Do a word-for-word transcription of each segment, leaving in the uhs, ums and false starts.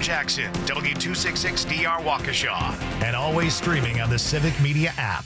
Tom Jackson, W two sixty-six D R Waukesha, and always streaming on the Civic Media app.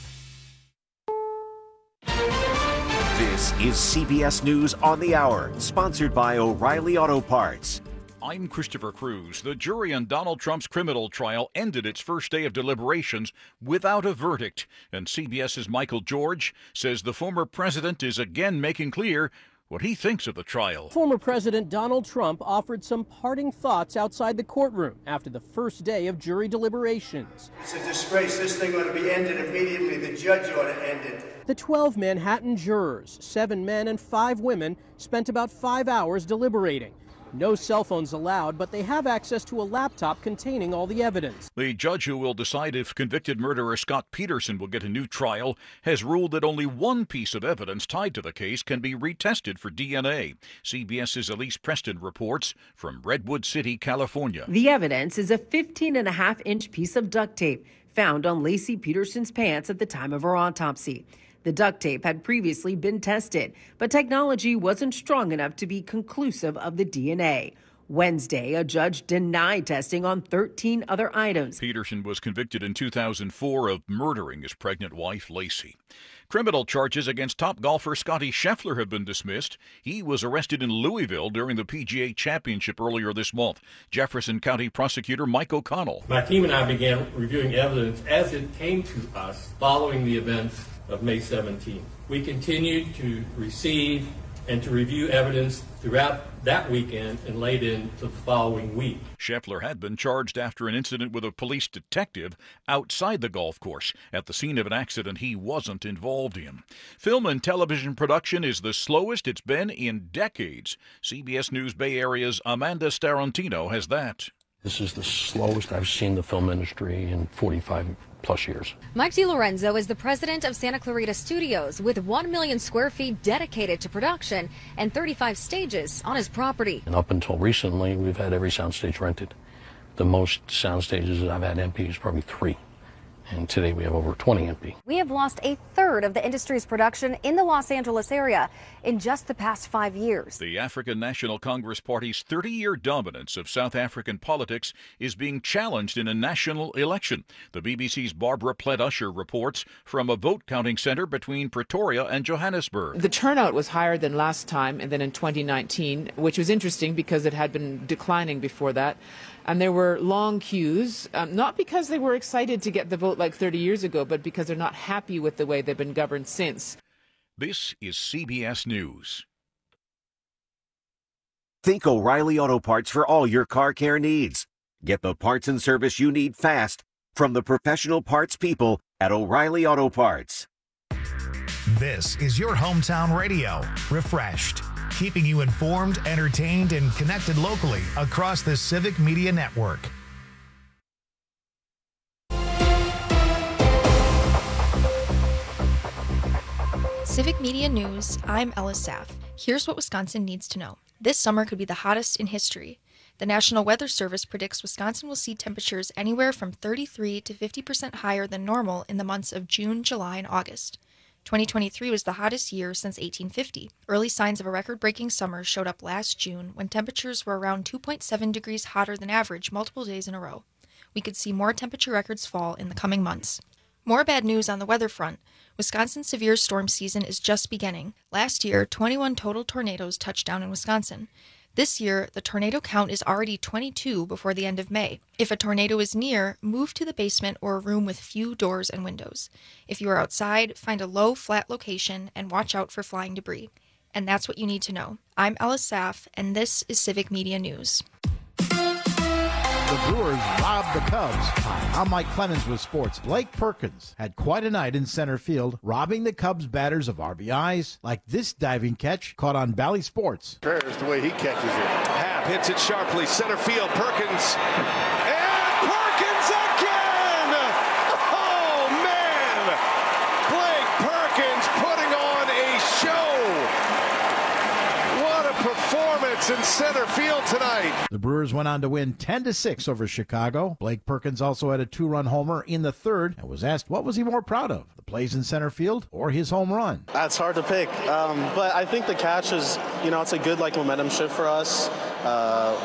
This is C B S News on the Hour, sponsored by O'Reilly Auto Parts. I'm Christopher Cruz. The jury on Donald Trump's criminal trial ended its first day of deliberations without a verdict. And CBS's Michael George says the former president is again making clear what he thinks of the trial. Former President Donald Trump offered some parting thoughts outside the courtroom after the first day of jury deliberations. It's a disgrace. This thing ought to be ended immediately. The judge ought to end it. The twelve Manhattan jurors, seven men and five women, spent about five hours deliberating. No cell phones allowed, but they have access to a laptop containing all the evidence. The judge who will decide if convicted murderer Scott Peterson will get a new trial has ruled that only one piece of evidence tied to the case can be retested for D N A. CBS's Elise Preston reports from Redwood City, California. The evidence is a fifteen and a half inch piece of duct tape found on Laci Peterson's pants at the time of her autopsy. The duct tape had previously been tested, but technology wasn't strong enough to be conclusive of the D N A. Wednesday, a judge denied testing on thirteen other items. Peterson was convicted in two thousand four of murdering his pregnant wife, Laci. Criminal charges against top golfer Scottie Scheffler have been dismissed. He was arrested in Louisville during the P G A Championship earlier this month. Jefferson County Prosecutor Mike O'Connell. My team and I began reviewing evidence as it came to us following the events of May seventeenth. We continued to receive and to review evidence throughout that weekend and late into the following week. Scheffler had been charged after an incident with a police detective outside the golf course at the scene of an accident he wasn't involved in. Film and television production is the slowest it's been in decades. C B S News Bay Area's Amanda Starantino has that. This is the slowest I've seen the film industry in forty-five plus years. Mike DiLorenzo is the president of Santa Clarita Studios, with one million square feet dedicated to production and thirty-five stages on his property. And up until recently, we've had every soundstage rented. The most sound stages that I've had empty is probably three. And today we have over twenty empty. We have lost a third of the industry's production in the Los Angeles area in just the past five years. The African National Congress Party's thirty-year dominance of South African politics is being challenged in a national election. The B B C's Barbara Plett-Usher reports from a vote-counting center between Pretoria and Johannesburg. The turnout was higher than last time and then in twenty nineteen, which was interesting because it had been declining before that. And there were long queues, um, not because they were excited to get the vote like thirty years ago, but because they're not happy with the way they've been governed since. This is C B S News. Think O'Reilly Auto Parts for all your car care needs. Get the parts and service you need fast from the professional parts people at O'Reilly Auto Parts. This is your hometown radio, Refreshed, keeping you informed, entertained, and connected locally across the Civic Media Network. Civic Media News, I'm Ella Saff. Here's what Wisconsin needs to know. This summer could be the hottest in history. The National Weather Service predicts Wisconsin will see temperatures anywhere from thirty-three to fifty percent higher than normal in the months of June, July, and August. twenty twenty-three was the hottest year since eighteen fifty. Early signs of a record-breaking summer showed up last June when temperatures were around two point seven degrees hotter than average multiple days in a row. We could see more temperature records fall in the coming months. More bad news on the weather front. Wisconsin's severe storm season is just beginning. Last year, twenty-one total tornadoes touched down in Wisconsin. This year, the tornado count is already twenty-two before the end of May. If a tornado is near, move to the basement or a room with few doors and windows. If you are outside, find a low, flat location and watch out for flying debris. And that's what you need to know. I'm Ella Saff, and this is Civic Media News. The Brewers robbed the Cubs. Hi, I'm Mike Clemens with sports. Blake Perkins had quite a night in center field, robbing the Cubs batters of R B Is, like this diving catch caught on Bally Sports. There's the way he catches it. Happ hits it sharply, center field, Perkins. And Perkins again! Oh, man! Blake Perkins putting on a show! What a performance in center field tonight. The Brewers went on to win ten to six over Chicago. Blake Perkins also had a two-run homer in the third and was asked what was he more proud of, the plays in center field or his home run. That's hard to pick, um, but I think the catch is, you know, it's a good like momentum shift for us. Uh,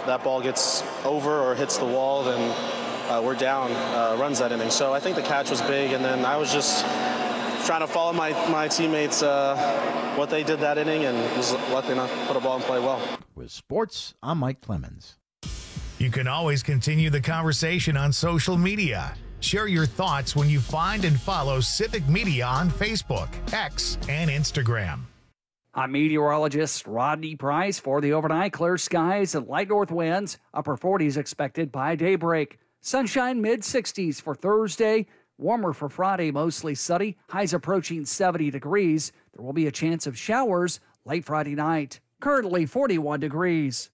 that ball gets over or hits the wall, then uh, we're down uh, runs that inning. So I think the catch was big, and then I was just trying to follow my, my teammates, uh, what they did that inning, and was lucky enough to put a ball and play well. With sports, I'm Mike Clemens. You can always continue the conversation on social media. Share your thoughts when you find and follow Civic Media on Facebook, X, and Instagram. I'm meteorologist Rodney Price for the overnight. Clear skies and light north winds. Upper forties expected by daybreak. Sunshine mid sixties for Thursday. Warmer for Friday, mostly sunny. Highs approaching seventy degrees. There will be a chance of showers late Friday night. Currently forty-one degrees.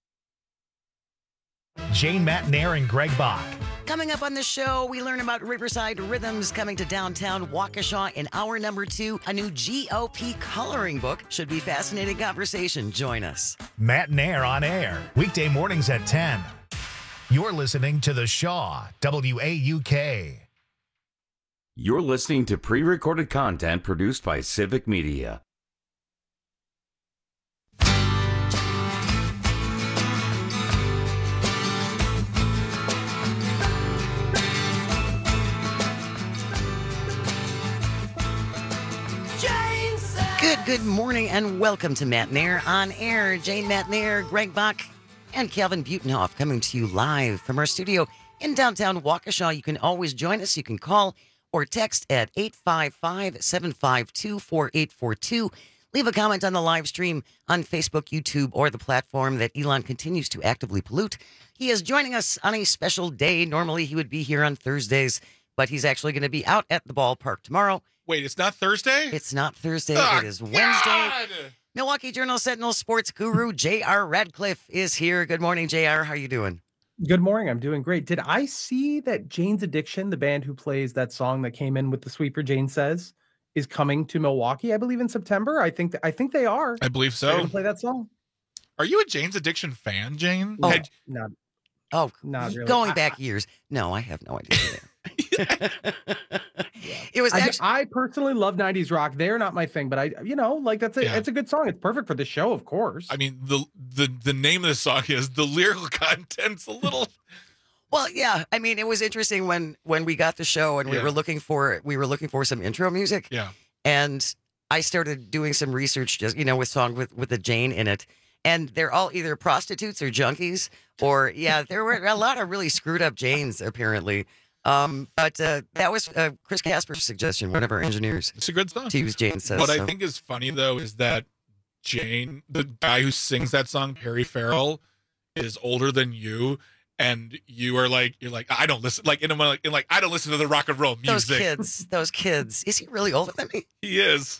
Jane Matnair and Greg Bach. Coming up on the show, we learn about Riverside Rhythms coming to downtown Waukesha in hour number two. A new G O P coloring book. Should be fascinating conversation. Join us. Matnair on air, weekday mornings at ten. You're listening to The Shaw, W A U K. You're listening to pre-recorded content produced by Civic Media. Good, good morning, and welcome to Matnair on Air. Jane Matnair, Greg Bach, and Calvin Butenhoff coming to you live from our studio in downtown Waukesha. You can always join us. You can call or text at eight five five, seven five two, four eight four two. Leave a comment on the live stream on Facebook, YouTube, or the platform that Elon continues to actively pollute. He is joining us on a special day. Normally, he would be here on Thursdays, but he's actually going to be out at the ballpark tomorrow. Wait, it's not Thursday? It's not Thursday. Oh, it is Wednesday. God! Milwaukee Journal Sentinel sports guru J R Radcliffe is here. Good morning, J R. How are you doing? Good morning. I'm doing great. Did I see that Jane's Addiction, the band who plays that song that came in with the sweeper, Jane Says, is coming to Milwaukee, I believe, in September? I think th- I think they are. I believe so. They're gonna play that song. Are you a Jane's Addiction fan, Jane? Oh, Had- not. Oh, not really. Going I- back years. No, I have no idea. It was I, actually. I personally love nineties rock. They're not my thing, but I, you know, like that's a, Yeah. it's a good song. It's perfect for the show, of course. I mean, the, the the name of the song is the lyrical content's a little. Well, yeah. I mean, it was interesting when when we got the show and we Yeah. were looking for we were looking for some intro music. Yeah. And I started doing some research, just you know, with song with with the Jane in it, and they're all either prostitutes or junkies, or yeah, there were a lot of really screwed up Janes apparently. Um, but uh, that was uh, Chris Casper's suggestion, one of our engineers. It's a good song. To use Jane Says. What so. I think is funny though is that Jane, the guy who sings that song, Perry Farrell, is older than you, and you are like, you're like, I don't listen, like in a like, in like I don't listen to the rock and roll music. Those kids, those kids. Is he really older than me? He is.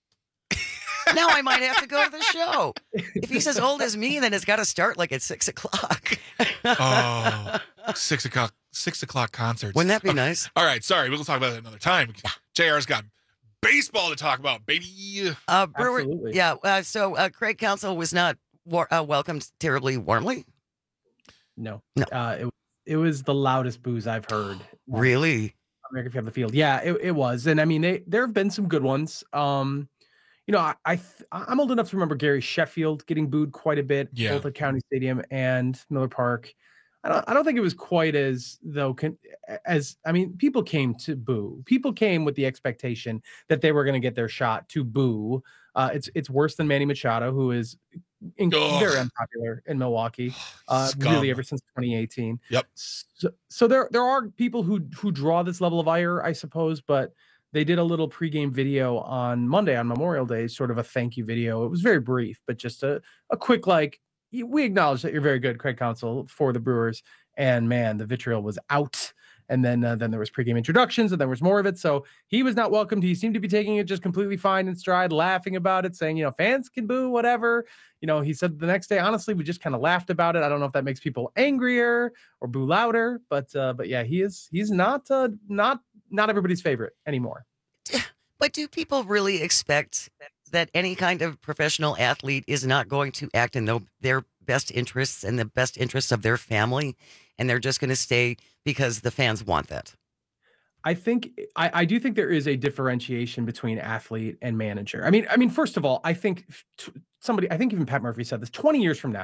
Now I might have to go to the show. If he's as old as me, then it's got to start like at six o'clock. Oh, six o'clock, six o'clock concerts. Wouldn't that be Okay. nice? All right, sorry, we'll talk about that another time. J R's got baseball to talk about, baby. Uh, Brewer, Absolutely. yeah. Uh, so uh, Craig Counsell was not war- uh, welcomed terribly warmly. No, No. Uh, it it was the loudest booze I've heard. Really? American Family Field. Yeah, it, it was, and I mean, they, there have been some good ones. Um, you know, I, I th- I'm old enough to remember Gary Sheffield getting booed quite a bit, Yeah. both at County Stadium and Miller Park. I don't, I don't think it was quite as though con- as I mean, people came to boo. People came with the expectation that they were going to get their shot to boo. Uh, it's it's worse than Manny Machado, who is in, Ugh. very unpopular in Milwaukee, uh, Scum. really ever since twenty eighteen. Yep. So, so there there are people who who draw this level of ire, I suppose, but they did a little pregame video on Monday on Memorial Day, sort of a thank you video. It was very brief, but just a, a quick like, we acknowledge that you're very good, Craig Counsell, for the Brewers. And man, the vitriol was out. And then uh, then there was pregame introductions, and there was more of it. So he was not welcomed. He seemed to be taking it just completely fine in stride, laughing about it, saying, you know, fans can boo, whatever. You know, he said the next day, honestly, we just kind of laughed about it. I don't know if that makes people angrier or boo louder, but uh, but yeah, he is he's not uh, not not everybody's favorite anymore. But do people really expect that any kind of professional athlete is not going to act in the, their best interests and the best interests of their family, and they're just going to stay because the fans want that? I think I, I do think there is a differentiation between athlete and manager. I mean, I mean, first of all, I think t- somebody, I think even Pat Murphy said this. twenty years from now,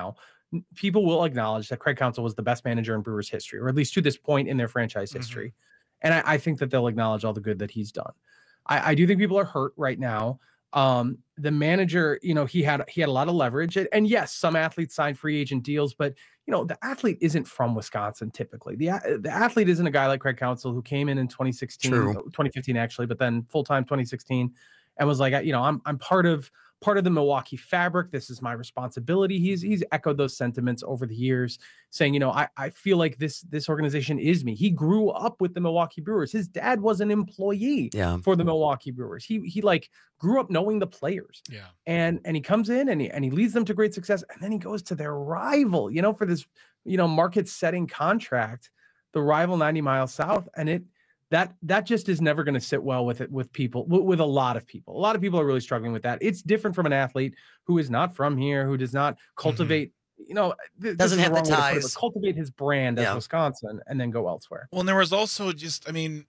people will acknowledge that Craig Counsell was the best manager in Brewers history, or at least to this point in their franchise history. Mm-hmm. And I, I think that they'll acknowledge all the good that he's done. I, I do think people are hurt right now. Um, the manager, you know, he had he had a lot of leverage, and, and yes, some athletes signed free agent deals, but you know, the athlete isn't from Wisconsin typically. The the athlete isn't a guy like Craig Counsell who came in in twenty sixteen, True. twenty fifteen actually, but then full time twenty sixteen, and was like, you know, I'm I'm part of part of the Milwaukee fabric. This is my responsibility. He's he's echoed those sentiments over the years, saying, you know, I, I feel like this this organization is me. He grew up with the Milwaukee Brewers. His dad was an employee yeah. for the Milwaukee Brewers. He he like grew up knowing the players. Yeah. And and he comes in and he and he leads them to great success. And then he goes to their rival, you know, for this, you know, market setting contract, the rival ninety miles south. And it That that just is never going to sit well with it with people with, with a lot of people. A lot of people are really struggling with that. It's different from an athlete who is not from here, who does not cultivate, mm-hmm. you know, th- doesn't have the ties, it, cultivate his brand yeah. as Wisconsin, and then go elsewhere. Well, and there was also just, I mean,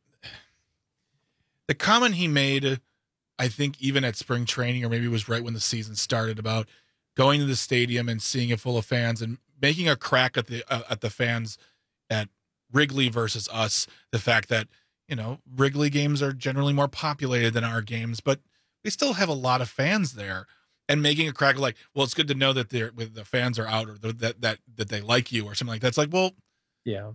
the comment he made, I think, even at spring training, or maybe it was right when the season started, about going to the stadium and seeing it full of fans and making a crack at the uh, at the fans at Wrigley versus us. The fact that, you know, Wrigley games are generally more populated than our games, but we still have a lot of fans there. And making a crack like, well, it's good to know that they're with the fans are out, or that that that they like you, or something like that. It's like, well, yeah,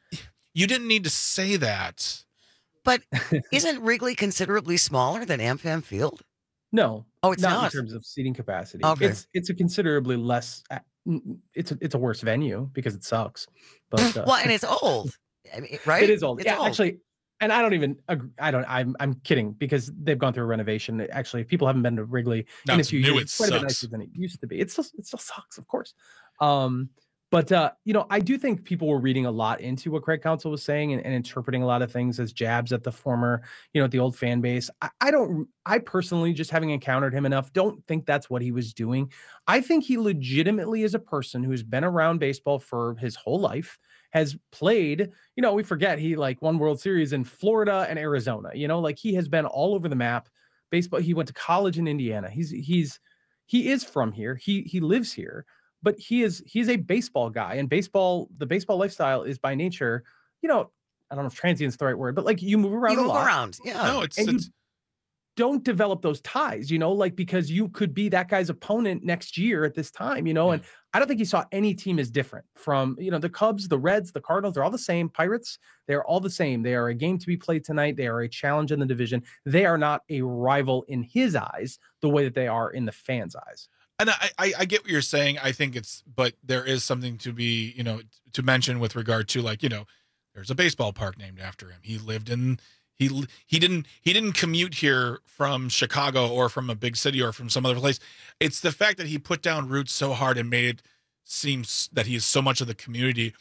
you didn't need to say that. But isn't Wrigley considerably smaller than AmFam Field? No, oh, it's not, not in terms of seating capacity. Okay. It's it's a considerably less. It's a it's a worse venue because it sucks. But uh, well, and it's old, I mean, right? It is old. It's yeah, old. actually. And I don't even, I don't, I'm, I'm kidding, because they've gone through a renovation. Actually, if people haven't been to Wrigley no, in a few new, years, it it's quite a bit sucks. nicer than it used to be. It still, it still sucks, of course. Um, but, uh, you know, I do think people were reading a lot into what Craig Counsell was saying, and, and interpreting a lot of things as jabs at the former, you know, at the old fan base. I, I don't, I personally, just having encountered him enough, don't think that's what he was doing. I think he legitimately is a person who's been around baseball for his whole life, has played, you know, we forget he like won World Series in Florida and Arizona, you know, like he has been all over the map. Baseball, he went to college in Indiana. He's, he's, he is from here. He, he lives here, but he is, he's a baseball guy, and baseball, the baseball lifestyle is by nature, you know, I don't know if transient's the right word, but like you move around you a move lot. around. Yeah. No, it's, and it's you don't develop those ties, you know, like, because you could be that guy's opponent next year at this time, you know, and I don't think he saw any team as different from, you know, the Cubs, the Reds, the Cardinals, they're all the same. Pirates, they're all the same. They are a game to be played tonight. They are a challenge in the division. They are not a rival in his eyes the way that they are in the fans' eyes. And I, I, I get what you're saying. I think it's, but there is something to be, you know, to mention with regard to, like, you know, there's a baseball park named after him. He lived in, he, he didn't, he didn't commute here from Chicago or from a big city or from some other place. It's the fact that he put down roots so hard and made it seem that he is so much of the community.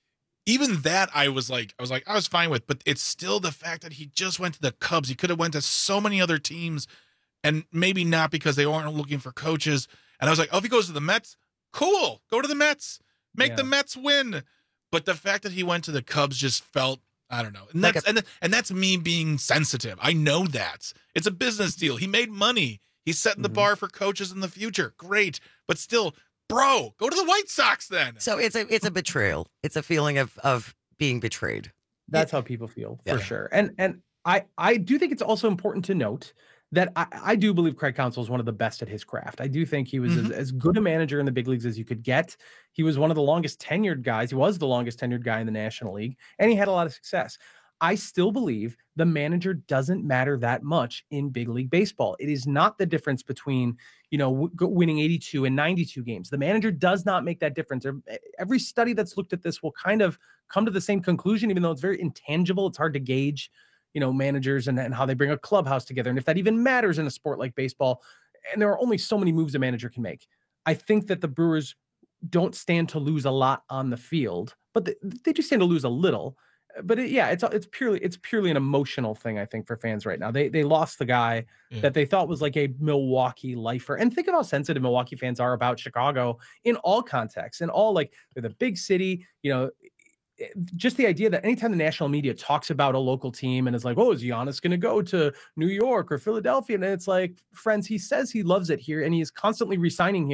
Even that I was like, I was like, I was fine with, but it's still the fact that he just went to the Cubs. He could have went to so many other teams, and maybe not because they weren't looking for coaches. And I was like, oh, if he goes to the Mets, cool. Go to the Mets. Make Yeah. the Mets win. But the fact that he went to the Cubs just felt, I don't know. And that's, Like a- and, and that's me being sensitive. I know that. It's a business deal. He made money. He's setting the Mhm. bar for coaches in the future. Great. But still, bro, go to the White Sox then. So it's a it's a betrayal. It's a feeling of of being betrayed. That's how people feel, for Yeah. sure. And and I I do think it's also important to note that I, I do believe Craig Counsell is one of the best at his craft. I do think he was Mhm. as, as good a manager in the big leagues as you could get. He was one of the longest tenured guys. He was the longest tenured guy in the National League, and he had a lot of success. I still believe the manager doesn't matter that much in big league baseball. It is not the difference between, you know, w- go- winning eighty-two and ninety-two games. The manager does not make that difference. Ev- Every study that's looked at this will kind of come to the same conclusion, even though it's very intangible. It's hard to gauge, you know, managers and, and how they bring a clubhouse together, and if that even matters in a sport like baseball. And there are only so many moves a manager can make. I think that the Brewers don't stand to lose a lot on the field, but they, they do stand to lose a little. But it, yeah, it's it's purely it's purely an emotional thing, I think, for fans right now. They they lost the guy Yeah. that they thought was like a Milwaukee lifer. And think of how sensitive Milwaukee fans are about Chicago in all contexts, and all, like, they're the big city, you know. it- Just the idea that anytime the national media talks about a local team and is like, oh, is Giannis going to go to New York or Philadelphia? And it's like, friends, he says he loves it here and he is constantly re-signing here.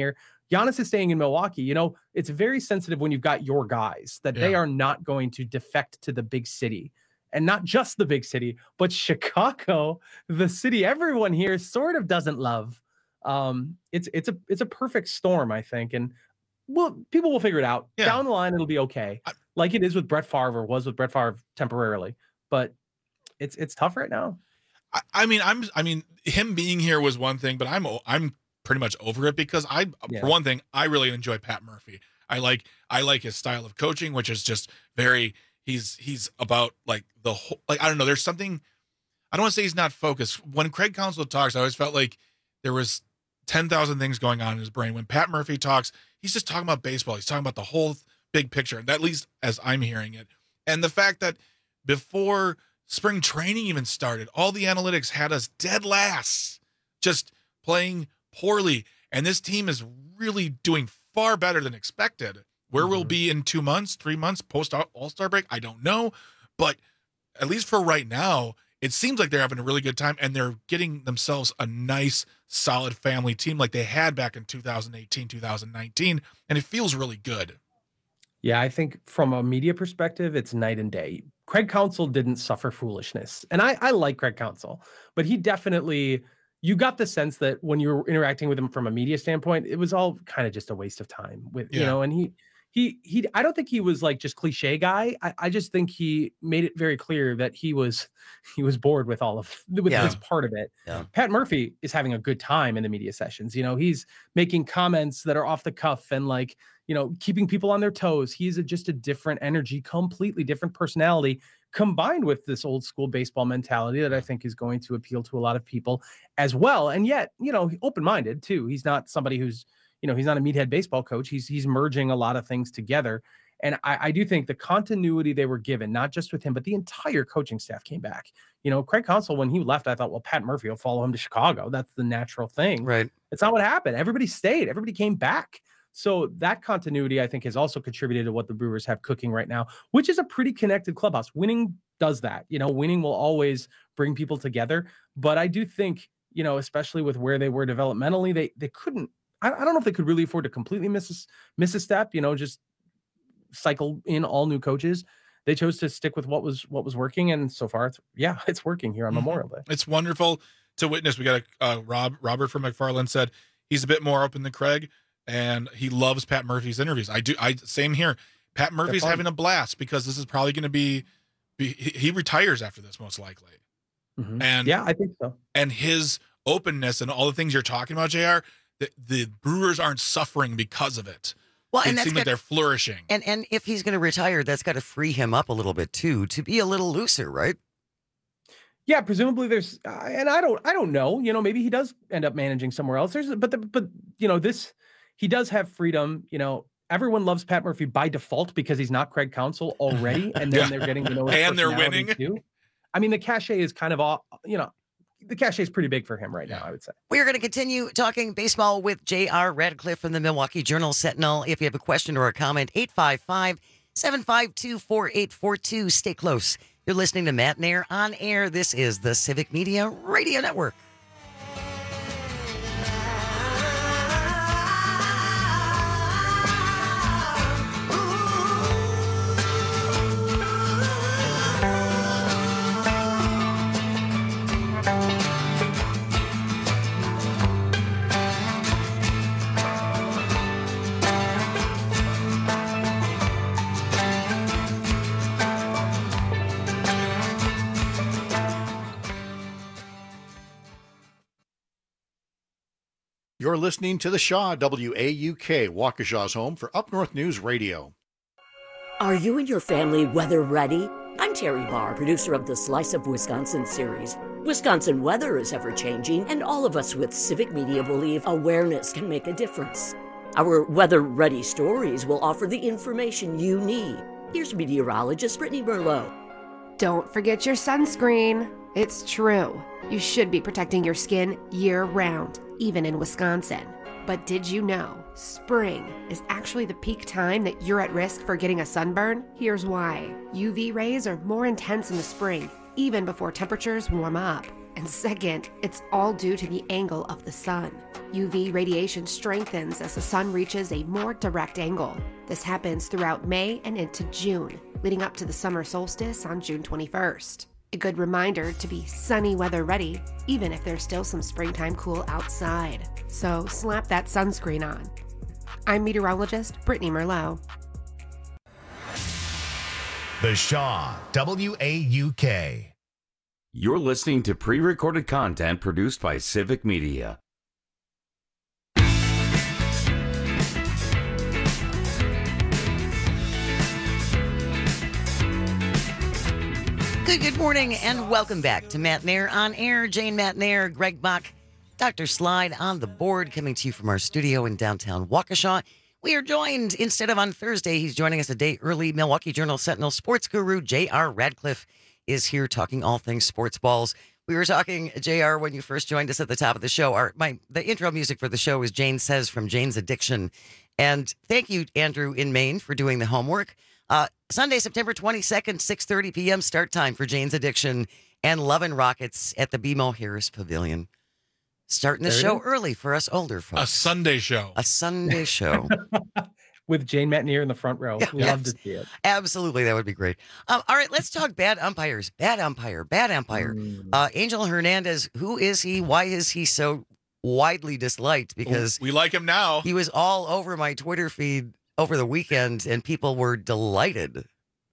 Giannis is staying in Milwaukee. You know, it's very sensitive when you've got your guys that yeah. they are not going to defect to the big city. And not just the big city, but Chicago, the city everyone here sort of doesn't love. Um, it's it's a it's a perfect storm, I think. And well, people will figure it out. Yeah. Down the line, it'll be okay. I, like it is with Brett Favre, or was with Brett Favre temporarily. But it's it's tough right now. I, I mean, I'm I mean, him being here was one thing, but I'm I'm pretty much over it because I, yeah. for one thing, I really enjoy Pat Murphy. I like I like his style of coaching, which is just very. He's he's about like the whole, like, I don't know. There's something, I don't want to say he's not focused. When Craig Counsell talks, I always felt like there was ten thousand things going on in his brain. When Pat Murphy talks, he's just talking about baseball. He's talking about the whole big picture, at least as I'm hearing it. And the fact that before spring training even started, all the analytics had us dead last, just playing poorly. And this team is really doing far better than expected. Where we'll be in two months, three months post All-Star break, I don't know. But at least for right now, it seems like they're having a really good time and they're getting themselves a nice, solid family team like they had back in two thousand eighteen, two thousand nineteen. And it feels really good. Yeah, I think from a media perspective, it's night and day. Craig Counsell didn't suffer foolishness. And I, I like Craig Counsell, but he definitely... You got the sense that when you were interacting with him from a media standpoint, it was all kind of just a waste of time with, yeah. you know, and he, he, he, I don't think he was like just cliche guy. I, I just think he made it very clear that he was, he was bored with all of, with yeah. this part of it. Yeah. Pat Murphy is having a good time in the media sessions. You know, he's making comments that are off the cuff and like, you know, keeping people on their toes. He's a, just a different energy, completely different personality, combined with this old school baseball mentality that I think is going to appeal to a lot of people as well. And yet, you know, open-minded too. He's not somebody who's, you know, he's not a meathead baseball coach. He's, he's merging a lot of things together. And I, I do think the continuity they were given, not just with him, but the entire coaching staff came back. You know, Craig Counsell, when he left, I thought, well, Pat Murphy will follow him to Chicago. That's the natural thing. Right. It's not what happened. Everybody stayed. Everybody came back. So that continuity, I think, has also contributed to what the Brewers have cooking right now, which is a pretty connected clubhouse. Winning does that. You know, winning will always bring people together. But I do think, you know, especially with where they were developmentally, they they couldn't, I, I don't know if they could really afford to completely miss a, miss a step, you know, just cycle in all new coaches. They chose to stick with what was what was working. And so far, it's, yeah, it's working here on mm-hmm. Memorial Day. It's wonderful to witness. We got a uh, Rob Robert from McFarland said he's a bit more open than Craig. And he loves Pat Murphy's interviews. I do. I same here. Pat Murphy's having a blast because this is probably going to be, be. He retires after this, most likely. Mm-hmm. And yeah, I think so. And his openness and all the things you're talking about, J R, the, the Brewers aren't suffering because of it. Well, it and that's seems like they're flourishing. And and if he's going to retire, that's got to free him up a little bit too, to be a little looser, right? Yeah, presumably there's, uh, and I don't, I don't know. You know, maybe he does end up managing somewhere else. There's, but the, but you know, this. He does have freedom. You know, everyone loves Pat Murphy by default because he's not Craig Counsell already. And then yeah. they're getting to know his and they're winning. Too. I mean, the cachet is kind of all, you know, the cachet is pretty big for him right now, I would say. We're going to continue talking baseball with J R Radcliffe from the Milwaukee Journal-Sentinel. If you have a question or a comment, eight five five, seven five two, four eight four two. Stay close. You're listening to Matt Nair on air. This is the Civic Media Radio Network. You're listening to the Shaw W A U K, Waukesha's home for Up North News Radio. Are you and your family weather ready? I'm Terry Barr, producer of the Slice of Wisconsin series. Wisconsin weather is ever-changing, and all of us with Civic Media believe awareness can make a difference. Our Weather Ready stories will offer the information you need. Here's meteorologist Brittany Merlot. Don't forget your sunscreen. It's true. You should be protecting your skin year-round, even in Wisconsin. But did you know spring is actually the peak time that you're at risk for getting a sunburn? Here's why. U V rays are more intense in the spring, even before temperatures warm up. And second, it's all due to the angle of the sun. U V radiation strengthens as the sun reaches a more direct angle. This happens throughout May and into June, leading up to the summer solstice on June twenty-first. A good reminder to be sunny weather ready, even if there's still some springtime cool outside. So slap that sunscreen on. I'm meteorologist Brittany Merlot. The Shaw, W A U K. You're listening to pre-recorded content produced by Civic Media. Good, good morning, and welcome back to Matt Nair on Air. Jane Matt Nair, Greg Bach, Doctor Slide on the board, coming to you from our studio in downtown Waukesha. We are joined, instead of on Thursday, he's joining us a day early. Milwaukee Journal Sentinel sports guru J R Radcliffe is here talking all things sports balls. We were talking, J R, when you first joined us at the top of the show. Our my the intro music for the show is Jane Says from Jane's Addiction. And thank you, Andrew in Maine, for doing the homework. Uh, Sunday, September twenty-second, six thirty p.m. start time for Jane's Addiction and Lovin' Rockets at the B M O Harris Pavilion. Starting the There it show is. early for us older folks. A Sunday show. A Sunday show. With Jane Matt Nair in the front row. We love to see it. Absolutely, that would be great. Um, all right, let's talk bad umpires. Bad umpire, bad umpire. Mm. Uh, Angel Hernandez, who is he? Why is he so widely disliked? Because we like him now. He was all over my Twitter feed over the weekend, and people were delighted.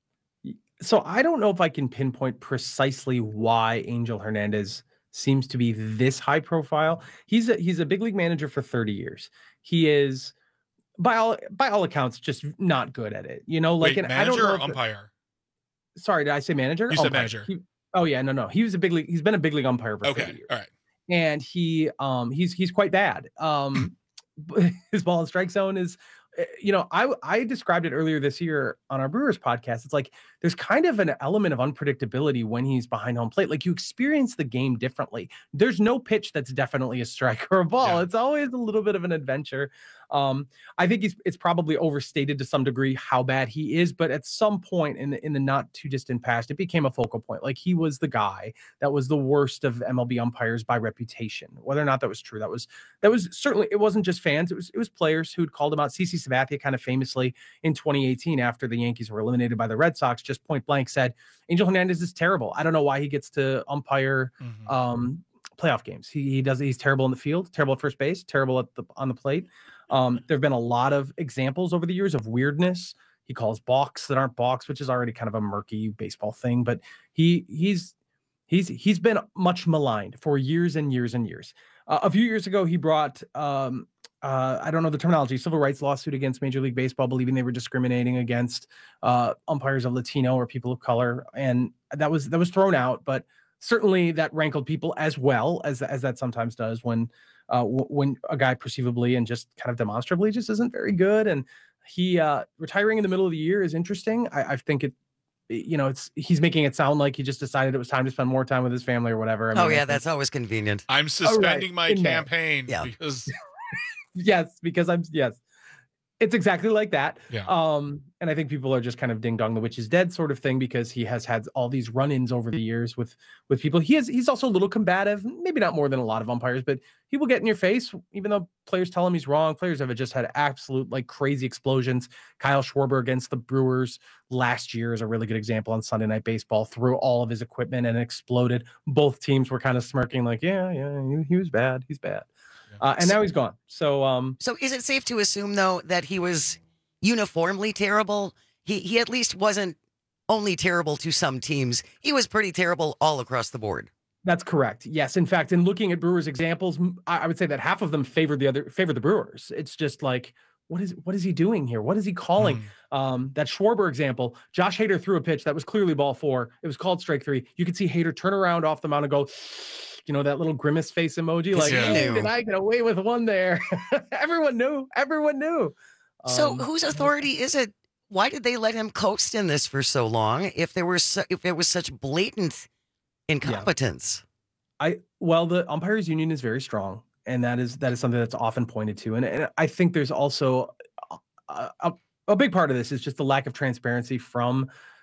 So I don't know if I can pinpoint precisely why Angel Hernandez seems to be this high profile. He's a, he's a big league manager for thirty years. He is, by all by all accounts, just not good at it. You know, like Wait, and I don't manager know or if- umpire? Sorry, did I say manager? You said Umpire. manager. He- oh yeah, no, no. He was a big league. He's been a big league umpire for thirty Okay, years. all right. And he um he's he's quite bad. Um, his ball and strike zone is. You know, I I described it earlier this year on our Brewers podcast. It's like there's kind of an element of unpredictability when he's behind home plate. Like you experience the game differently. There's no pitch that's definitely a strike or a ball. Yeah. It's always a little bit of an adventure. Um, I think he's it's probably overstated to some degree how bad he is, but at some point in the in the not too distant past, it became a focal point. Like he was the guy that was the worst of M L B umpires by reputation. Whether or not that was true, that was that was certainly it wasn't just fans. It was it was players who'd called him out. CeCe Sabathia kind of famously in twenty eighteen after the Yankees were eliminated by the Red Sox, just point blank said, Angel Hernandez is terrible. I don't know why he gets to umpire Mm-hmm. um, playoff games. He, he does. He's terrible in the field, terrible at first base, terrible at the on the plate. Um, there have been a lot of examples over the years of weirdness. He calls balks that aren't balks, which is already kind of a murky baseball thing. But he he's he's he's been much maligned for years and years and years. Uh, a few years ago, he brought um, uh, I don't know the terminology, civil rights lawsuit against Major League Baseball, believing they were discriminating against uh, umpires of Latino or people of color, and that was that was thrown out. But certainly that rankled people as well as as that sometimes does when uh, w- when a guy perceivably and just kind of demonstrably just isn't very good. And he uh, retiring in the middle of the year is interesting. I, I think it. You know, it's he's making it sound like he just decided it was time to spend more time with his family or whatever. I Oh mean, I yeah, think- that's always convenient. I'm suspending my in May. campaign Yeah. because yes, because I'm yes, it's exactly like that. Yeah. Um, and I think people are just kind of ding dong the witch is dead sort of thing because he has had all these run-ins over the years with with people. He is he's also a little combative, maybe not more than a lot of umpires, but he will get in your face, even though players tell him he's wrong. Players have just had absolute like crazy explosions. Kyle Schwarber against the Brewers last year is a really good example on Sunday Night Baseball. Threw all of his equipment and exploded. Both teams were kind of smirking, like, yeah, yeah, he, he was bad. He's bad. Uh, and now he's gone. So, um, So is it safe to assume though that he was uniformly terrible? He he at least wasn't only terrible to some teams. He was pretty terrible all across the board. that's correct. Yes. In fact, in looking at Brewers examples, m- I, I would say that half of them favored the other, favored the Brewers. It's just like, what is what is he doing here? What is he calling? Um, that Schwarber example, Josh Hader threw a pitch that was clearly ball four. It was called strike three. You could see Hader turn around off the mound and go, you know, that little grimace face emoji, like, Yeah. "Hey, did I get away with one there?" Everyone knew. Everyone knew. So Um, whose authority is it? Why did they let him coast in this for so long? If there was su- if there was such blatant incompetence. I well, the umpires union is very strong, and that is that is something that's often pointed to. And, and I think there's also a, a, a big part of this is just the lack of transparency from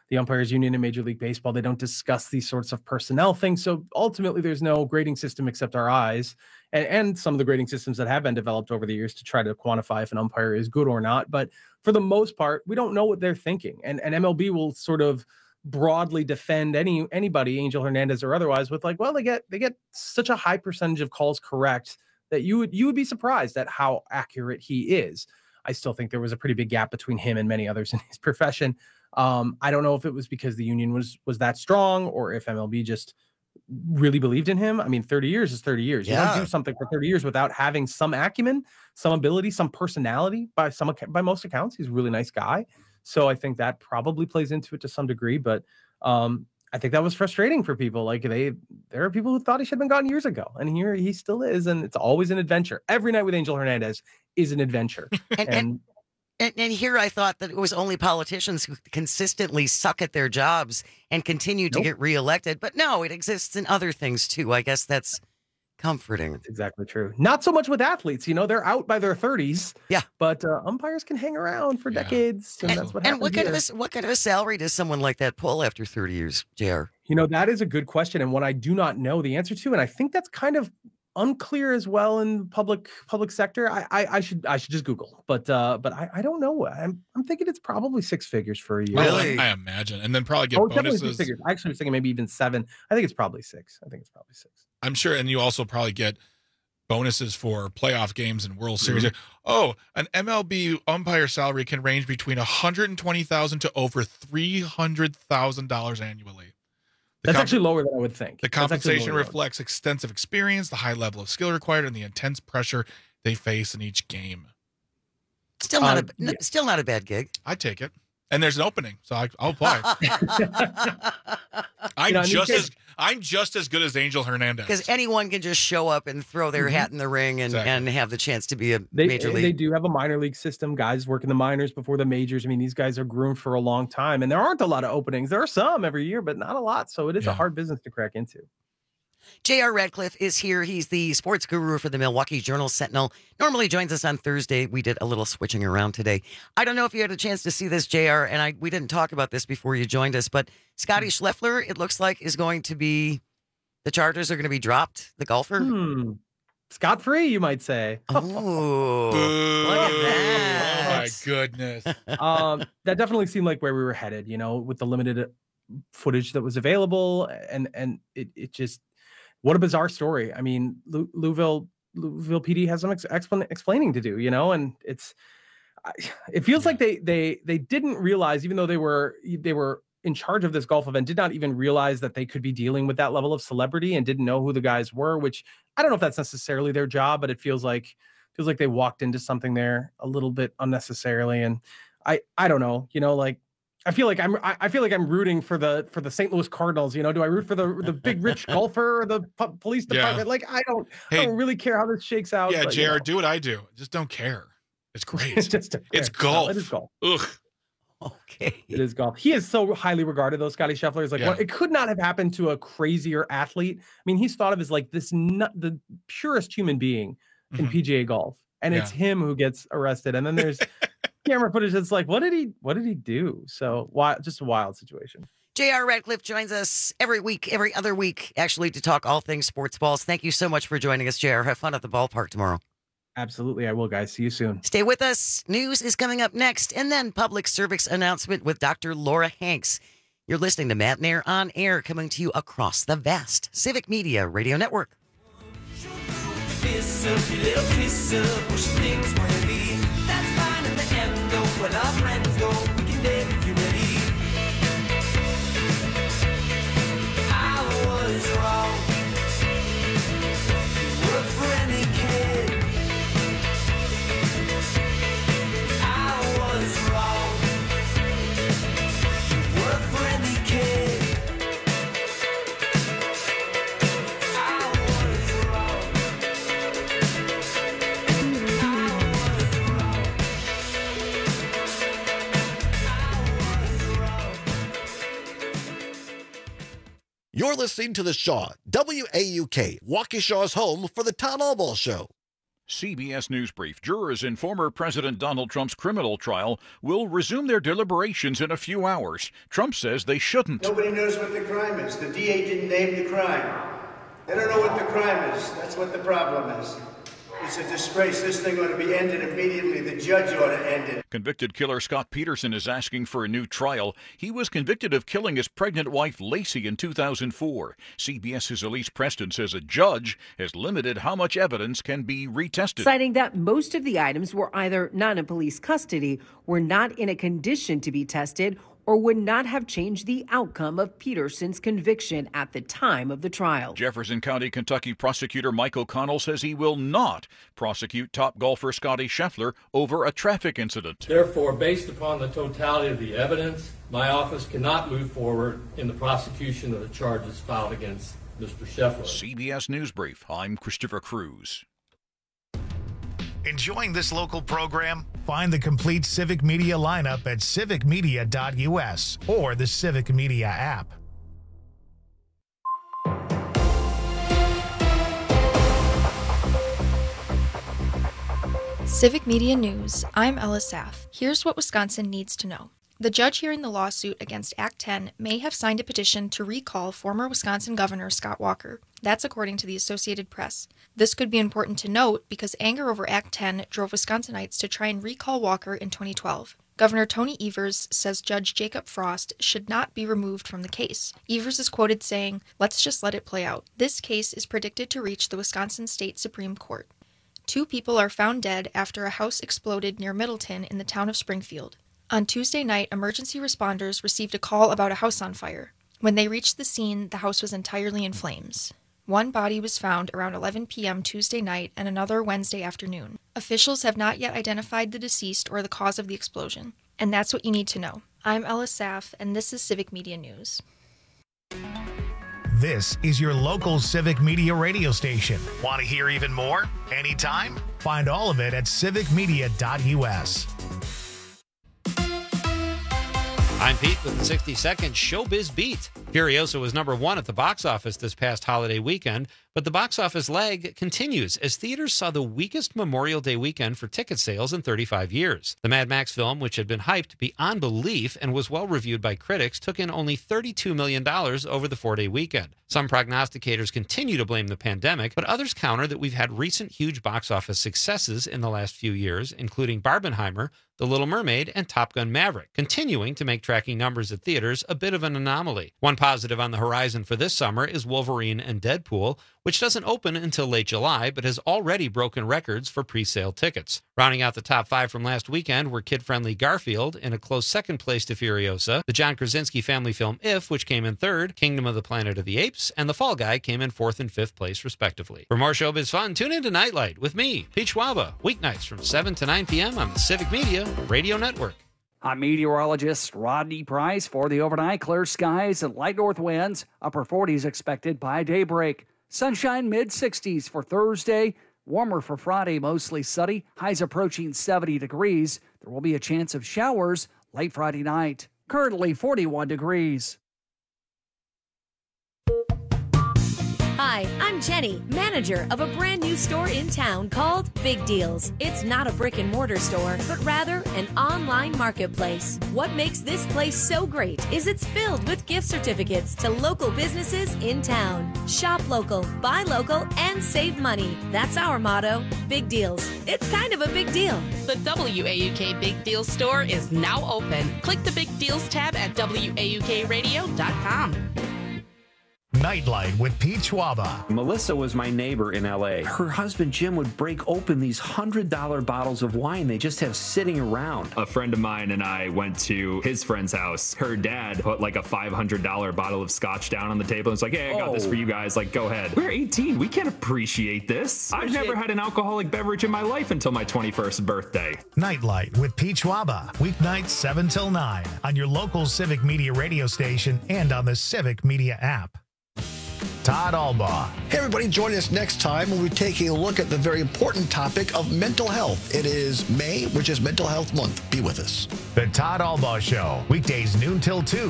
the umpires union in Major League Baseball. They don't discuss these sorts of personnel things. So ultimately, there's no grading system except our eyes and, and some of the grading systems that have been developed over the years to try to quantify if an umpire is good or not. But for the most part, we don't know what they're thinking. And, and M L B will sort of broadly defend any anybody, Angel Hernandez or otherwise, with like, well, they get they get such a high percentage of calls correct that you would you would be surprised at how accurate he is. I still think there was a pretty big gap between him and many others in his profession. Um, I don't know if it was because the union was was that strong or if M L B just really believed in him. I mean, thirty years is thirty years. You Yeah. don't do something for thirty years without having some acumen, some ability, some personality. By some ac- by most accounts, he's a really nice guy. So I think that probably plays into it to some degree. But um, I think that was frustrating for people. Like they, there are people who thought he should have been gone years ago, and here he still is. And it's always an adventure. Every night with Angel Hernandez is an adventure. And, and, and, and here I thought that it was only politicians who consistently suck at their jobs and continue to Nope. get reelected. But no, it exists in other things too. I guess that's comforting. That's exactly true. Not so much with athletes. You know, they're out by their thirties. Yeah. But uh, umpires can hang around for decades. And, And, that's what and happens what kind of here. a, what kind of a salary does someone like that pull after thirty years, J R? You know, that is a good question and one I do not know the answer to. And I think that's kind of unclear as well in the public public sector. I I, I should I should just Google, but uh, but I, I don't know. I'm I'm thinking it's probably six figures for a year. Well, I, I imagine, and then probably get Oh, definitely six bonuses. figures. I actually was thinking maybe even seven. I think it's probably six. I think it's probably six. I'm sure, and you also probably get bonuses for playoff games and World Series. Mhm. Oh, an M L B umpire salary can range between one hundred twenty thousand dollars to over three hundred thousand dollars annually. The That's comp- actually lower than I would think. The That's actually compensation lower than I would reflects extensive experience, the high level of skill required, and the intense pressure they face in each game. Still not Uh, a n- still not a bad gig. I take it, and there's an opening, so I, I'll apply. I'm You know, and just these as I'm just as good as Angel Hernandez. Because anyone can just show up and throw their Mhm. hat in the ring and, Exactly. and have the chance to be a They, major league. they do have a minor league system. Guys work in the minors before the majors. I mean, these guys are groomed for a long time, and there aren't a lot of openings. There are some every year, but not a lot. So it is a hard business to crack into. J R. Radcliffe is here. He's the sports guru for the Milwaukee Journal Sentinel. Normally joins us on Thursday. We did a little switching around today. I don't know if you had a chance to see this, J R, and I we didn't talk about this before you joined us, but Scotty Scheffler, it looks like, is going to be, the Chargers are going to be dropped, the golfer. Hmm. Scot free, you might say. Oh, look at that. Oh my goodness. um, that definitely seemed like where we were headed, you know, with the limited footage that was available. And and it, it just, what a bizarre story. I mean, Lou- Louisville, Louisville P D has some ex- explan- explaining to do, you know, and it's, I, it feels like they they they didn't realize, even though they were they were in charge of this golf event, did not even realize that they could be dealing with that level of celebrity and didn't know who the guys were, which I don't know if that's necessarily their job, but it feels like feels like they walked into something there a little bit unnecessarily. And I I don't know, you know, like I feel like I'm I I feel like I'm rooting for the for the Saint Louis Cardinals. You know, do I root for the the big rich golfer or the pu- police Yeah. department? Like I don't Hey. I don't really care how this shakes out. Yeah, but, you J R, know. do what I do. Just don't care. It's great. It's just a- it's yeah, golf. it is golf. Ugh. Okay. It is golf. He is so highly regarded, though. Scotty Scheffler is like, Yeah. one, it could not have happened to a crazier athlete. I mean, he's thought of as like this, nut, the purest human being in Mhm. P G A golf, and it's Yeah. him who gets arrested. And then there's camera footage that's like, what did he, what did he do? So, wild, just a wild situation. J R. Radcliffe joins us every week, every other week, actually, to talk all things sports balls. Thank you so much for joining us, J R. Have fun at the ballpark tomorrow. Absolutely, I will, guys. See you soon. Stay with us. News is coming up next, and then public service announcement with Doctor Laura Hanks. You're listening to Matt Nair on Air, coming to you across the vast Civic Media Radio Network. Kiss up, your little kiss up, push things where they be. That's fine in the end, though, when our friends go, we can date if you're ready. I was wrong. You were a friendly kid. I was wrong. You were a friendly kid. I was wrong. You're listening to The Shaw, W A U K, Waukesha's home for the Town All Ball Show. C B S News Brief. Jurors in former President Donald Trump's criminal trial will resume their deliberations in a few hours. Trump says they shouldn't. Nobody knows what the crime is. The D A didn't name the crime. They don't know what the crime is. That's what the problem is. It's a disgrace. This thing ought to be ended immediately. The judge ought to end it. Convicted killer Scott Peterson is asking for a new trial. He was convicted of killing his pregnant wife Lacey in two thousand four. CBS's Elise Preston says a judge has limited how much evidence can be retested. Citing that most of the items were either not in police custody, were not in a condition to be tested, or would not have changed the outcome of Peterson's conviction at the time of the trial. Jefferson County, Kentucky prosecutor Mike O'Connell says he will not prosecute top golfer Scottie Scheffler over a traffic incident. Therefore, based upon the totality of the evidence, my office cannot move forward in the prosecution of the charges filed against Mister Scheffler. C B S News Brief. I'm Christopher Cruz. Enjoying this local program? Find the complete Civic Media lineup at civic media dot u s or the Civic Media app. Civic Media News, I'm Ella Saff. Here's what Wisconsin needs to know. The judge hearing the lawsuit against Act ten may have signed a petition to recall former Wisconsin Governor Scott Walker. That's according to the Associated Press. This could be important to note because anger over Act ten drove Wisconsinites to try and recall Walker in twenty twelve. Governor Tony Evers says Judge Jacob Frost should not be removed from the case. Evers is quoted saying, "Let's just let it play out." This case is predicted to reach the Wisconsin State Supreme Court. Two people are found dead after a house exploded near Middleton in the town of Springfield. On Tuesday night, emergency responders received a call about a house on fire. When they reached the scene, the house was entirely in flames. One body was found around eleven p.m. Tuesday night and another Wednesday afternoon. Officials have not yet identified the deceased or the cause of the explosion. And that's what you need to know. I'm Ella Saff, and this is Civic Media News. This is your local Civic Media radio station. Want to hear even more? Anytime? Find all of it at civic media dot u s. I'm Pete with the sixty second Showbiz Beat. Furiosa was number one at the box office this past holiday weekend, but the box office lag continues as theaters saw the weakest Memorial Day weekend for ticket sales in thirty-five years. The Mad Max film, which had been hyped beyond belief and was well reviewed by critics, took in only thirty-two million dollars over the four-day weekend. Some prognosticators continue to blame the pandemic, but others counter that we've had recent huge box office successes in the last few years, including Barbenheimer, The Little Mermaid, and Top Gun Maverick, continuing to make tracking numbers at theaters a bit of an anomaly. One positive on the horizon for this summer is Wolverine and Deadpool, which doesn't open until late July, but has already broken records for pre-sale tickets. Rounding out the top five from last weekend were kid-friendly Garfield in a close second place to Furiosa, the John Krasinski family film If, which came in third, Kingdom of the Planet of the Apes, and The Fall Guy came in fourth and fifth place, respectively. For more showbiz fun, tune in to Nightlight with me, Pete Schwaba, weeknights from seven to nine p.m. on the Civic Media Radio Network. I'm meteorologist Rodney Price for the overnight. Clear skies and light north winds, upper forties expected by daybreak. Sunshine mid sixties for Thursday. Warmer for Friday, mostly sunny. Highs approaching seventy degrees. There will be a chance of showers late Friday night. Currently forty-one degrees. Hi, I'm Jenny, manager of a brand new store in town called Big Deals. It's not a brick and mortar store, but rather an online marketplace. What makes this place so great is it's filled with gift certificates to local businesses in town. Shop local, buy local, and save money. That's our motto, Big Deals. It's kind of a big deal. The W A U K Big Deals store is now open. Click the Big Deals tab at W A U K radio dot com. Nightlight with Pete Schwaba. Melissa was my neighbor in L A. Her husband Jim would break open these one hundred dollar bottles of wine they just have sitting around. A friend of mine and I went to his friend's house. Her dad put like a five hundred dollar bottle of scotch down on the table and was like, hey, I got oh. this for you guys. Like, go ahead. We're eighteen. We can't appreciate this. I've never had an alcoholic beverage in my life until my twenty-first birthday. Nightlight with Pete Schwaba. Weeknights seven till nine on your local Civic Media radio station and on the Civic Media app. Todd Albaugh. Hey, everybody, join us next time when we're taking a look at the very important topic of mental health. It is May, which is Mental Health Month. Be with us. The Todd Albaugh Show, weekdays noon till two.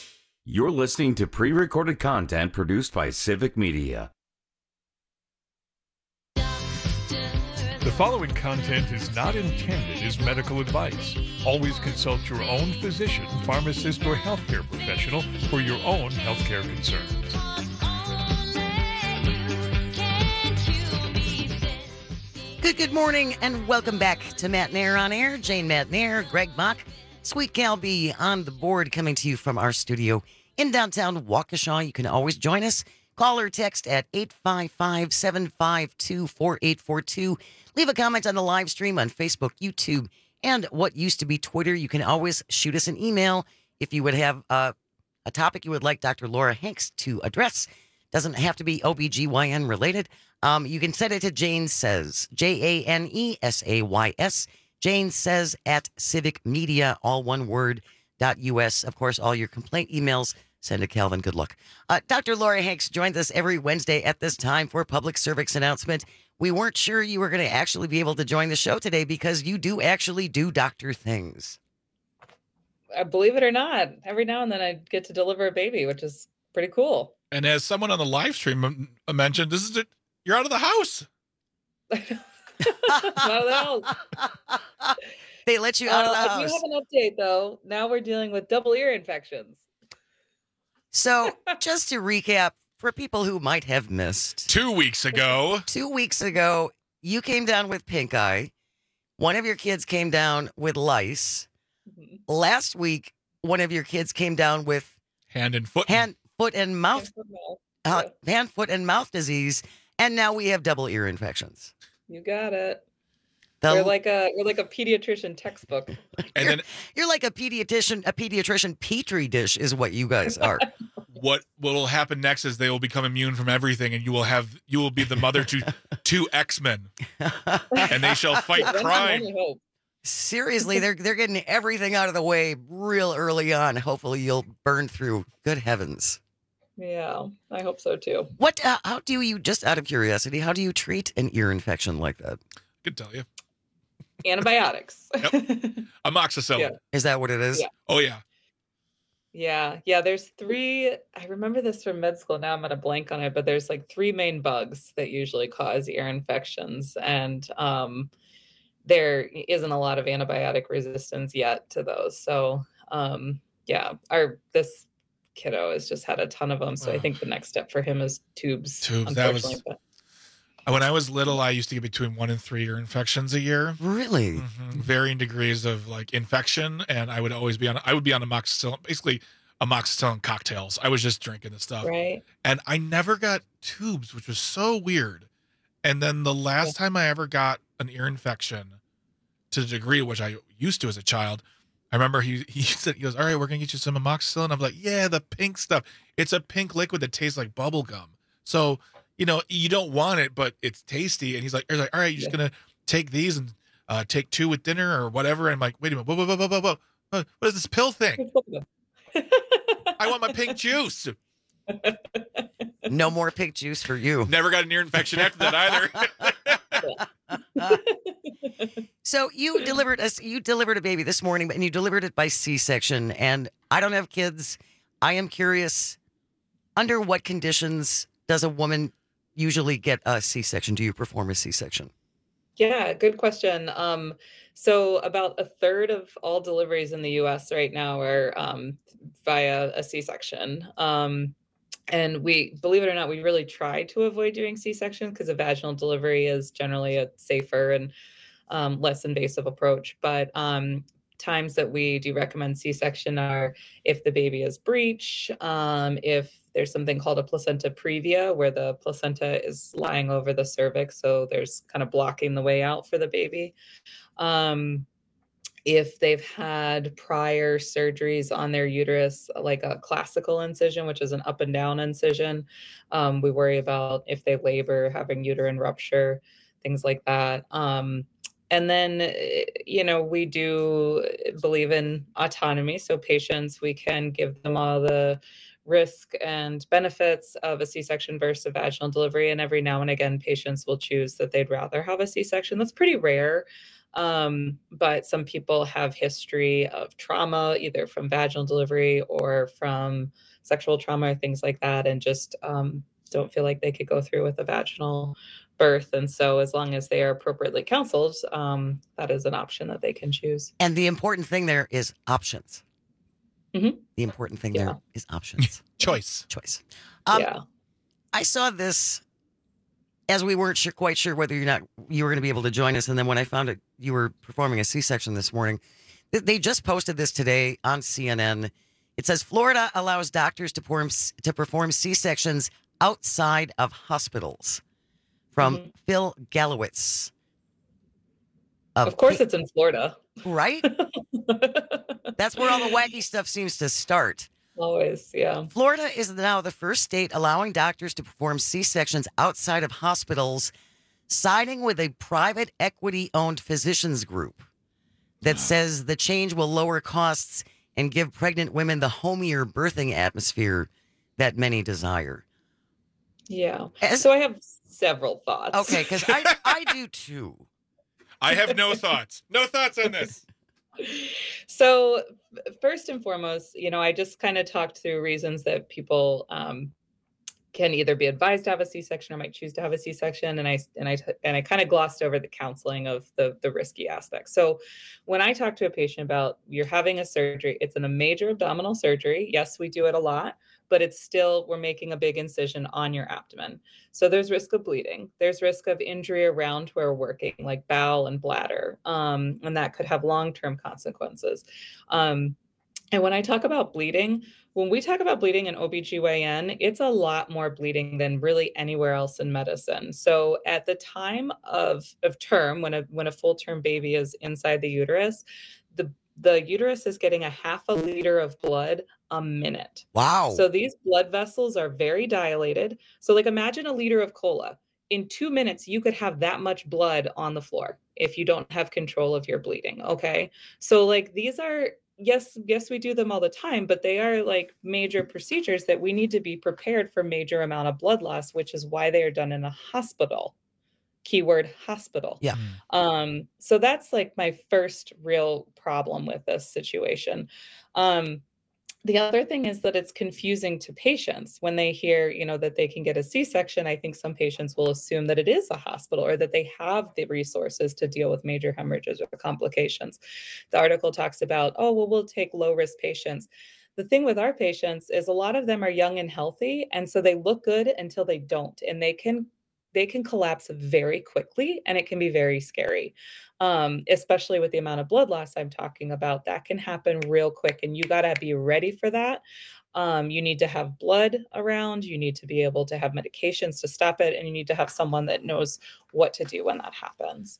You're listening to pre-recorded content produced by Civic Media. following content is not intended as medical advice. Always consult your own physician, pharmacist, or healthcare professional for your own healthcare concerns. Good, good morning, and welcome back to Matt Nair on Air. Jane Matt Nair, Greg Bach, Sweet Cal B on the board, coming to you from our studio in downtown Waukesha. You can always join us. Call or text at eight five five, seven five two, four eight four two. Leave a comment on the live stream on Facebook, YouTube, and what used to be Twitter. You can always shoot us an email if you would have uh, a topic you would like Doctor Laura Hanks to address. Doesn't have to be O B G Y N related. Um, you can send it to Jane Says, J A N E S A Y S, Jane Says at Civic Media, all one word, dot U S. Of course, all your complaint emails, send to Calvin. Good luck. Uh, Doctor Laura Hanks joins us every Wednesday at this time for a public service announcement. We weren't sure you were going to actually be able to join the show today because you do actually do doctor things. Uh, believe it or not, every now and then I get to deliver a baby, which is pretty cool. And as someone on the live stream m- mentioned, this is it. You're out of the house. Out of the house. They let you out of the Uh, house. I do have an update, though. Now we're dealing with double ear infections. So, just to recap, for people who might have missed, Two weeks ago, two weeks ago, you came down with pink eye. One of your kids came down with lice. Last week, one of your kids came down with hand and foot, hand, foot and mouth, uh, hand, foot, and mouth disease, and now we have double ear infections. You got it. The- You're like a you're like a pediatrician textbook. And then You're like a pediatrician, a pediatrician petri dish is what you guys are. what what will happen next is they will become immune from everything, and you will have you will be the mother to two X-Men, and they shall fight That's my crime. only hope. Seriously, they're they're getting everything out of the way real early on. Hopefully, you'll burn through. Good heavens! Yeah, I hope so too. What? Uh, how do you? Just out of curiosity, how do you treat an ear infection like that? I could tell you. Antibiotics. Amoxicillin. Yeah. Is that what it is? Yeah. Oh yeah. Yeah, yeah. There's three. I remember this from med school. Now I'm at a blank on it, but there's like three main bugs that usually cause ear infections, and um, there isn't a lot of antibiotic resistance yet to those. So um, yeah, our this kiddo has just had a ton of them. So I think the next step for him is tubes. Tubes. That was. unfortunately, but- When I was little, I used to get between one and three ear infections a year. Really? Mm-hmm. Varying degrees of like infection, and I would always be on. I would be on amoxicillin, basically amoxicillin cocktails. I was just drinking the stuff, Right. and I never got tubes, which was so weird. And then the last time I ever got an ear infection, to the degree which I used to as a child, I remember he he said he goes, "All right, we're gonna get you some amoxicillin." I'm like, "Yeah, the pink stuff. It's a pink liquid that tastes like bubble gum." So. You know, you don't want it, but it's tasty. And he's like, he's like, all right, you're just going to take these and uh, take two with dinner or whatever. And I'm like, wait a minute, whoa, whoa, whoa, whoa, whoa, whoa. What is this pill thing? I want my pink juice. No more pink juice for you. Never got an ear infection after that either. So you delivered us. You delivered a baby this morning, and you delivered it by C-section. And I don't have kids. I am curious, under what conditions does a woman usually get a C-section? Do you perform a C-section? Yeah, good question. Um, so about a third of all deliveries in the U S right now are um, via a C-section. Um, and we, believe it or not, we really try to avoid doing C-section because a vaginal delivery is generally a safer and um, less invasive approach. But um, times that we do recommend C-section are if the baby is breech, um, if there's something called a placenta previa, where the placenta is lying over the cervix, so there's kind of blocking the way out for the baby. Um, if they've had prior surgeries on their uterus, like a classical incision, which is an up and down incision, um, we worry about if they labor, having uterine rupture, things like that. Um, And then, you know, we do believe in autonomy. So patients, we can give them all the risk and benefits of a C-section versus a vaginal delivery. And every now and again, patients will choose that they'd rather have a C-section. That's pretty rare. Um, but some people have history of trauma, either from vaginal delivery or from sexual trauma or things like that, and just um, don't feel like they could go through with a vaginal birth. And so as long as they are appropriately counseled, um, that is an option that they can choose. And the important thing there is options. Mm-hmm. The important thing Yeah. there is options. Choice. Choice. Um, yeah. I saw this as we weren't sure, quite sure whether you're not you were going to be able to join us. And then when I found it, you were performing a C-section this morning. Th- They just posted this today on C N N. It says Florida allows doctors to perform to perform C-sections outside of hospitals. From Mhm. Phil Gallowitz. Of course, it's in Florida. Right? That's where all the wacky stuff seems to start. Always, yeah. Florida is now the first state allowing doctors to perform C-sections outside of hospitals, siding with a private equity-owned physicians group that says the change will lower costs and give pregnant women the homier birthing atmosphere that many desire. Yeah. As- so I have several thoughts. Okay, because I, I do too. I have no thoughts. No thoughts on this. So f- first and foremost, you know, I just kind of talked through reasons that people um, can either be advised to have a C-section or might choose to have a C-section, and I and I and I kind of glossed over the counseling of the the risky aspects. So when I talk to a patient about you're having a surgery, it's in a major abdominal surgery. Yes, we do it a lot, but it's still we're making a big incision on your abdomen. So there's risk of bleeding. There's risk of injury around where we're working, like bowel and bladder, um, and that could have long-term consequences. Um, and when I talk about bleeding, when we talk about bleeding in O B G Y N, it's a lot more bleeding than really anywhere else in medicine. So at the time of, of term, when a when a full-term baby is inside the uterus, the the uterus is getting a half a liter of blood a minute. Wow. So these blood vessels are very dilated. So like imagine a liter of cola. In two minutes, you could have that much blood on the floor if you don't have control of your bleeding. Okay. So like these are, yes, yes, we do them all the time, but they are like major procedures that we need to be prepared for major amount of blood loss, which is why they are done in a hospital. Keyword hospital. Yeah. Um, so that's like my first real problem with this situation. Um, the other thing is that it's confusing to patients when they hear, you know, that they can get a C-section. I think some patients will assume that it is a hospital or that they have the resources to deal with major hemorrhages or complications. The article talks about, oh, well, we'll take low-risk patients. The thing with our patients is a lot of them are young and healthy, and so they look good until they don't, and they can they can collapse very quickly, and it can be very scary, um, especially with the amount of blood loss I'm talking about. That can happen real quick, and you got to be ready for that. Um, you need to have blood around. You need to be able to have medications to stop it, and you need to have someone that knows what to do when that happens.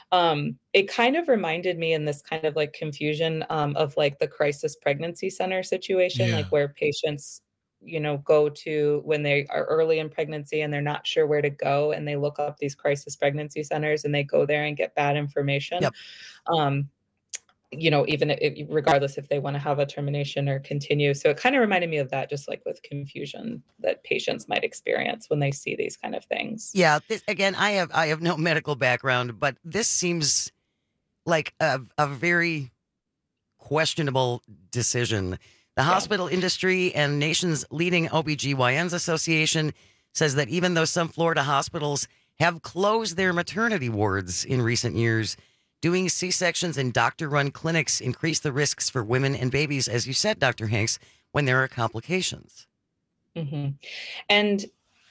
Um, it kind of reminded me in this kind of like confusion um, of like the crisis pregnancy center situation, Yeah. like where patients you know, go to when they are early in pregnancy and they're not sure where to go, and they look up these crisis pregnancy centers and they go there and get bad information. Yep. Um, you know, even if, regardless if they want to have a termination or continue. So it kind of reminded me of that, just like with confusion that patients might experience when they see these kind of things. Yeah. This, again, I have I have no medical background, but this seems like a, a very questionable decision. The hospital industry and nation's leading O B G Y Ns association says that even though some Florida hospitals have closed their maternity wards in recent years, doing C-sections in doctor-run clinics increase the risks for women and babies, as you said, Doctor Hanks, when there are complications. Mm-hmm. And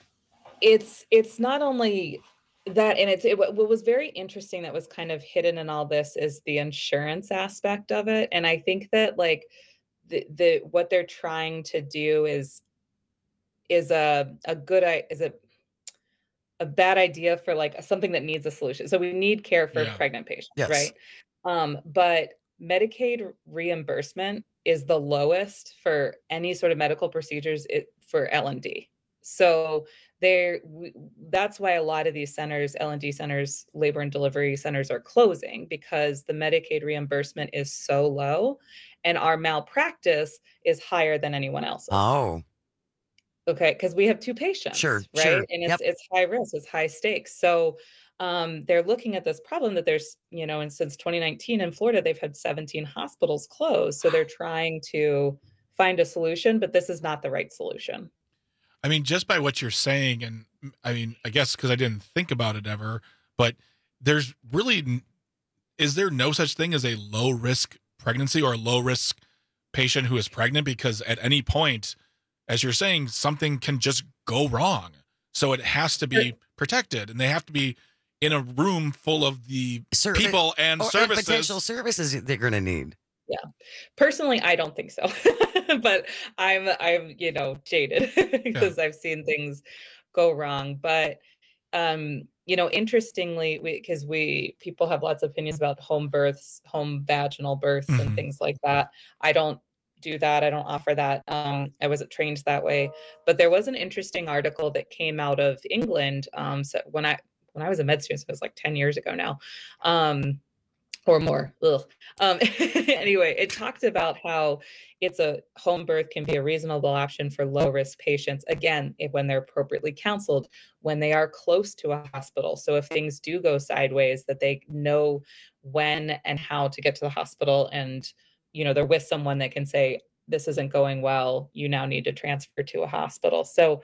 it's it's not only that, and it's it, what was very interesting that was kind of hidden in all this is the insurance aspect of it. And I think that like the the what they're trying to do is is a a good i- is a a bad idea for like something that needs a solution. So we need care for Yeah. pregnant patients, Yes. right? Um, but Medicaid reimbursement is the lowest for any sort of medical procedures it, for L and D. So there, we, that's why a lot of these centers, L and D centers, labor and delivery centers, are closing because the Medicaid reimbursement is so low, and our malpractice is higher than anyone else's. Oh, Okay, because we have two patients, Sure, right? sure. And it's Yep. it's high risk, it's high stakes. So um, they're looking at this problem that there's, you know, and since twenty nineteen in Florida, they've had seventeen hospitals closed. So they're trying to find a solution, but this is not the right solution. I mean, just by what you're saying, and I mean, I guess because I didn't think about it ever, but there's really, is there no such thing as a low risk pregnancy or a low risk patient who is pregnant? Because at any point, as you're saying, something can just go wrong. So it has to be protected, and they have to be in a room full of the Serv- people and or, services. and potential services they're going to need. Yeah. Personally, I don't think so. But I'm I'm, you know, jaded because yeah. I've seen things go wrong. But um, you know, interestingly, we because we people have lots of opinions about home births, home vaginal births mm-hmm. and things like that. I don't do that. I don't offer that. Um, I wasn't trained that way. But there was an interesting article that came out of England. Um, so when I when I was a med student, so it was like ten years ago now. Um, or more. Ugh. Um, anyway, it talked about how it's a home birth can be a reasonable option for low risk patients. Again, if, when they're appropriately counseled, when they are close to a hospital. So if things do go sideways, that they know when and how to get to the hospital, and you know they're with someone that can say, this isn't going well, you now need to transfer to a hospital. So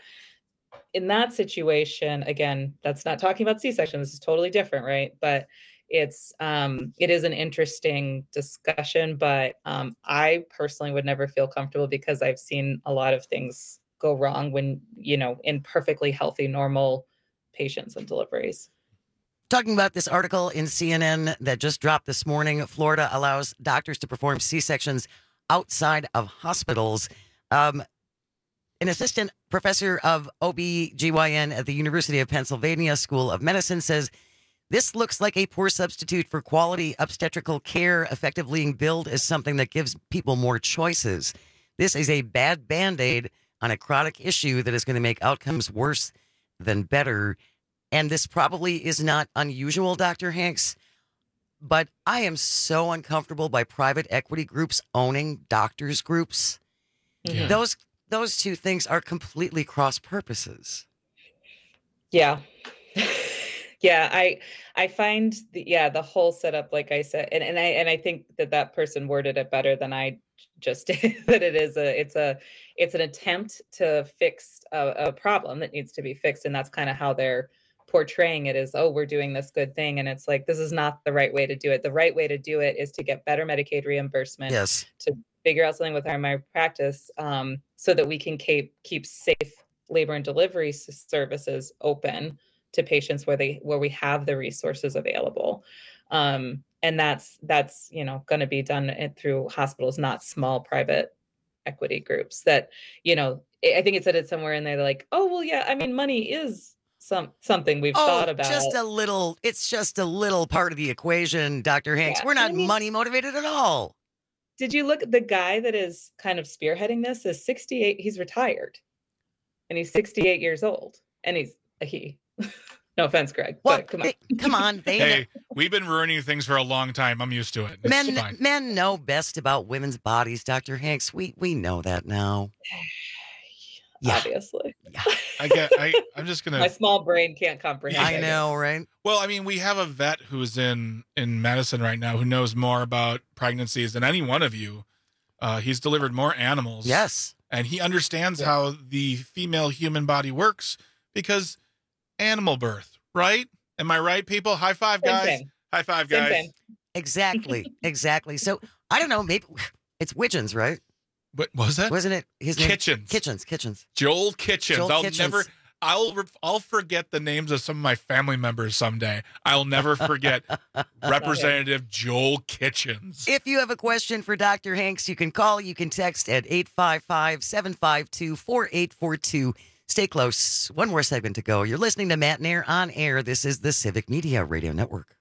in that situation, again, that's not talking about C-section. This is totally different, right? But it's um it is an interesting discussion, but um I personally would never feel comfortable because I've seen a lot of things go wrong when, you know, in perfectly healthy, normal patients and deliveries. Talking about this article in C N N that just dropped this morning, Florida allows doctors to perform C-sections outside of hospitals. Um, an assistant professor of O B G Y N at the University of Pennsylvania School of Medicine says this looks like a poor substitute for quality obstetrical care, effectively being billed as something that gives people more choices. This is a bad Band-Aid on a chronic issue that is going to make outcomes worse than better. And this probably is not unusual, Doctor Hanks, but I am so uncomfortable by private equity groups owning doctors' groups. Yeah. Those those two things are completely cross purposes. Yeah. Yeah, I I find the, yeah the whole setup, like I said, and, and I and I think that that person worded it better than I just did. That it is a it's a it's an attempt to fix a, a problem that needs to be fixed, and that's kind of how they're portraying it, as, oh, we're doing this good thing, and it's like, this is not the right way to do it. The right way to do it is to get better Medicaid reimbursement. Yes. To figure out something with our malpractice, um, so that we can keep keep safe labor and delivery services open to patients where they where we have the resources available, um, and that's that's you know going to be done through hospitals, not small private equity groups. That you know, I think it said it somewhere in there, like, oh well, yeah, I mean, money is some something we've oh, thought about. Just a little. It's just a little part of the equation, Doctor Hanks. Yeah. We're not I mean, money motivated at all. Did you look at the guy that is kind of spearheading this? Is sixty-eight. He's retired, and he's sixty-eight years old, and he's a he. No offense, Greg. Well, but come on. They, come on. They hey, we've been ruining things for a long time. I'm used to it. It's men, fine. men know best about women's bodies, Doctor Hanks. We we know that now. Yeah. Obviously. Yeah. I get. I. I'm just gonna. My small brain can't comprehend. I know, right? Well, I mean, we have a vet who's in in medicine right now who knows more about pregnancies than any one of you. Uh, he's delivered more animals. Yes, and he understands yeah. how the female human body works because animal birth, right? Am I right, people? High five, Same guys. thing. High five, Same guys. thing. Exactly, exactly. So I don't know. Maybe it's Widgeons, right? What was that? Wasn't it his name? Kitchens. Kitchens. Kitchens. Joel Kitchens. Joel I'll Kitchens. never. I'll I'll forget the names of some of my family members someday. I'll never forget Representative Joel Kitchens. If you have a question for Doctor Hanks, you can call. You can text at eight five five, seven five two, four eight four two. Stay close. One more segment to go. You're listening to Matt Nair on air. This is the Civic Media Radio Network.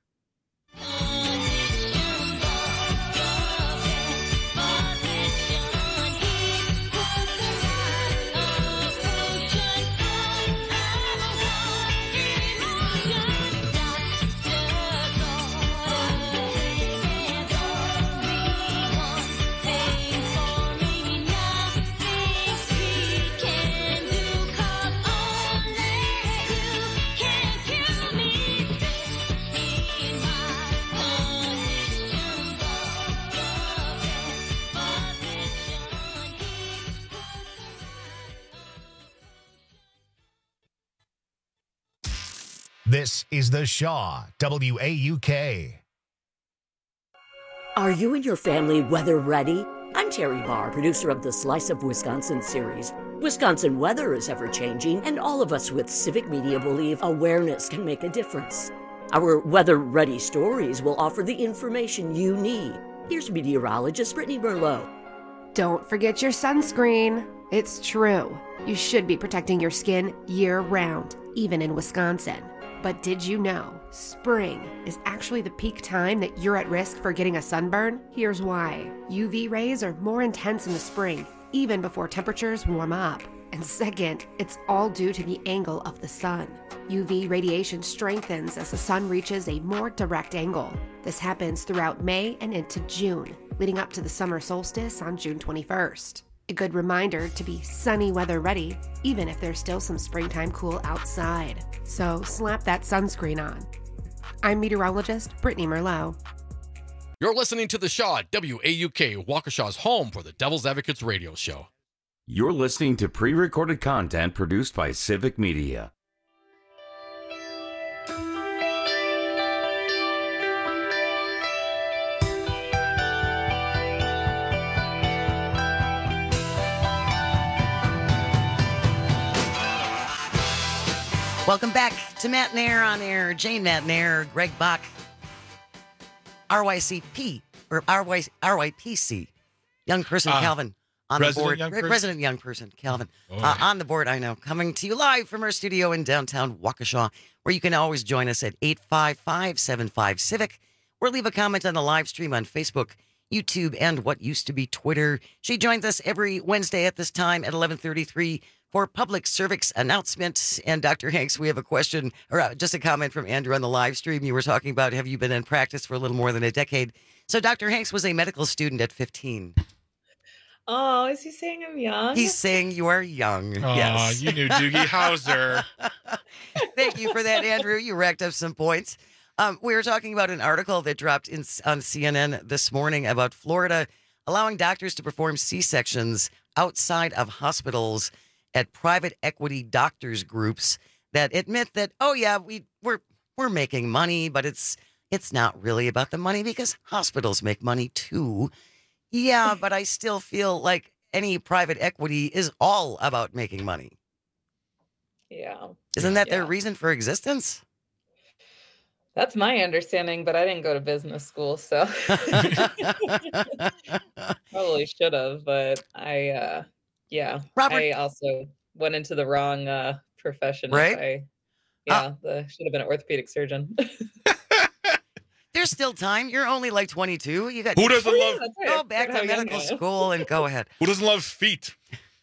This is The Shaw, W A U K. Are you and your family weather ready? I'm Terry Barr, producer of the Slice of Wisconsin series. Wisconsin weather is ever-changing, and all of us with Civic Media believe awareness can make a difference. Our weather-ready stories will offer the information you need. Here's meteorologist Brittany Merlot. Don't forget your sunscreen. It's true. You should be protecting your skin year-round, even in Wisconsin. But did you know spring is actually the peak time that you're at risk for getting a sunburn? Here's why. U V rays are more intense in the spring, even before temperatures warm up. And second, it's all due to the angle of the sun. U V radiation strengthens as the sun reaches a more direct angle. This happens throughout May and into June, leading up to the summer solstice on June twenty-first. A good reminder to be sunny weather ready, even if there's still some springtime cool outside. So slap that sunscreen on. I'm meteorologist Brittany Merlot. You're listening to The Shaw at W A U K, Waukesha's home for the Devil's Advocates radio show. You're listening to pre-recorded content produced by Civic Media. Welcome back to Matt Nair on Air. Jane Matt Nair, Greg Bach, R Y C P, or R Y, R Y P C, young person Uh, Calvin on the Resident board. young Re- person? Resident young person Calvin Oh, uh, yeah. on the board, I know. Coming to you live from our studio in downtown Waukesha, where you can always join us at eight five five, seven five, Civic, or leave a comment on the live stream on Facebook, YouTube, and what used to be Twitter. She joins us every Wednesday at this time at eleven thirty-three for public service announcements. And Doctor Hanks, we have a question, or uh, just a comment from Andrew on the live stream. You were talking about, have you been in practice for a little more than a decade? So Doctor Hanks was a medical student at fifteen. Oh, is he saying I'm young? He's saying you are young. Aw, yes. you knew Doogie Howser. Thank you for that, Andrew. You racked up some points. Um, we were talking about an article that dropped in, on C N N this morning about Florida allowing doctors to perform C-sections outside of hospitals at private equity doctors groups that admit that, oh yeah, we we're we're making money, but it's it's not really about the money because hospitals make money too. Yeah, but I still feel like any private equity is all about making money. Yeah. Isn't that Yeah. their reason for existence? That's my understanding, but I didn't go to business school, so probably should have, but I, uh, yeah, Robert- I also went into the wrong uh, profession. if Right? I, yeah, the, should have been an orthopedic surgeon. There's still time. You're only like twenty-two. You got Who doesn't Oh, yeah, love that's right. go I back forgot to how young medical I am. school and go ahead. Who doesn't love feet?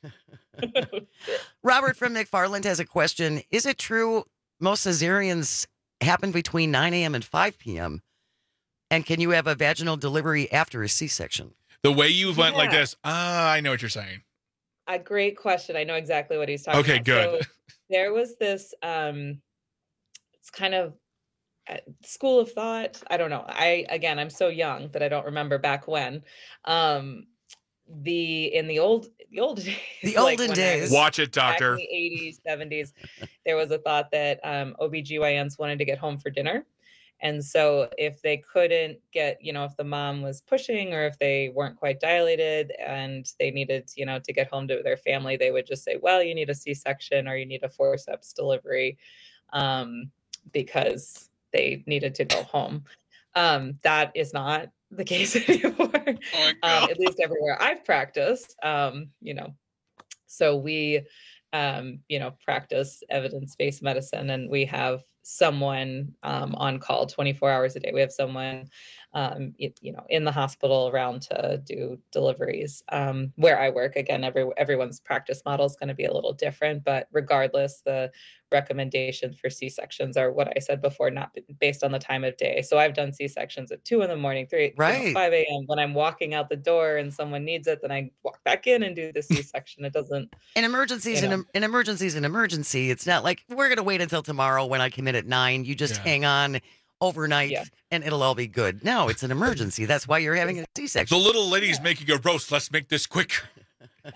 Robert from McFarland has a question. Is it true most cesareans happen between nine a.m. and five p.m.? And can you have a vaginal delivery after a C-section? The way you went like Yeah. this, ah, I know what you're saying. A great question. I know exactly what he's talking Okay, about. good. So there was this, um, it's kind of uh, school of thought. I don't know. I, again, I'm so young that I don't remember back when. Um, the, in the old, the old days, The like olden when I days. was Watch it, back in doctor. the eighties, seventies, there was a thought that um, O B G Y Ns wanted to get home for dinner. And so if they couldn't get, you know, if the mom was pushing or if they weren't quite dilated and they needed, you know, to get home to their family, they would just say, well, you need a C-section or you need a forceps delivery um, because they needed to go home. Um, that is not the case anymore, Oh um, at least everywhere I've practiced, um, you know. So we, um, you know, practice evidence-based medicine, and we have someone um, on call twenty-four hours a day. We have someone, um, you, you know, in the hospital around to do deliveries. Um, where I work, again, every everyone's practice model is going to be a little different, but regardless, the recommendations for C-sections are what I said before, not b- based on the time of day. So I've done C-sections at two in the morning, three, you know, Right. five a.m. When I'm walking out the door and someone needs it, then I walk back in and do the C-section. It doesn't. An emergency is You know. an, an emergency is an emergency. It's not like we're going to wait until tomorrow when I come in at nine. You just Yeah. hang on overnight Yeah. and it'll all be good. No, it's an emergency. That's why you're having a The C-section. little lady's making a roast. Let's make this quick.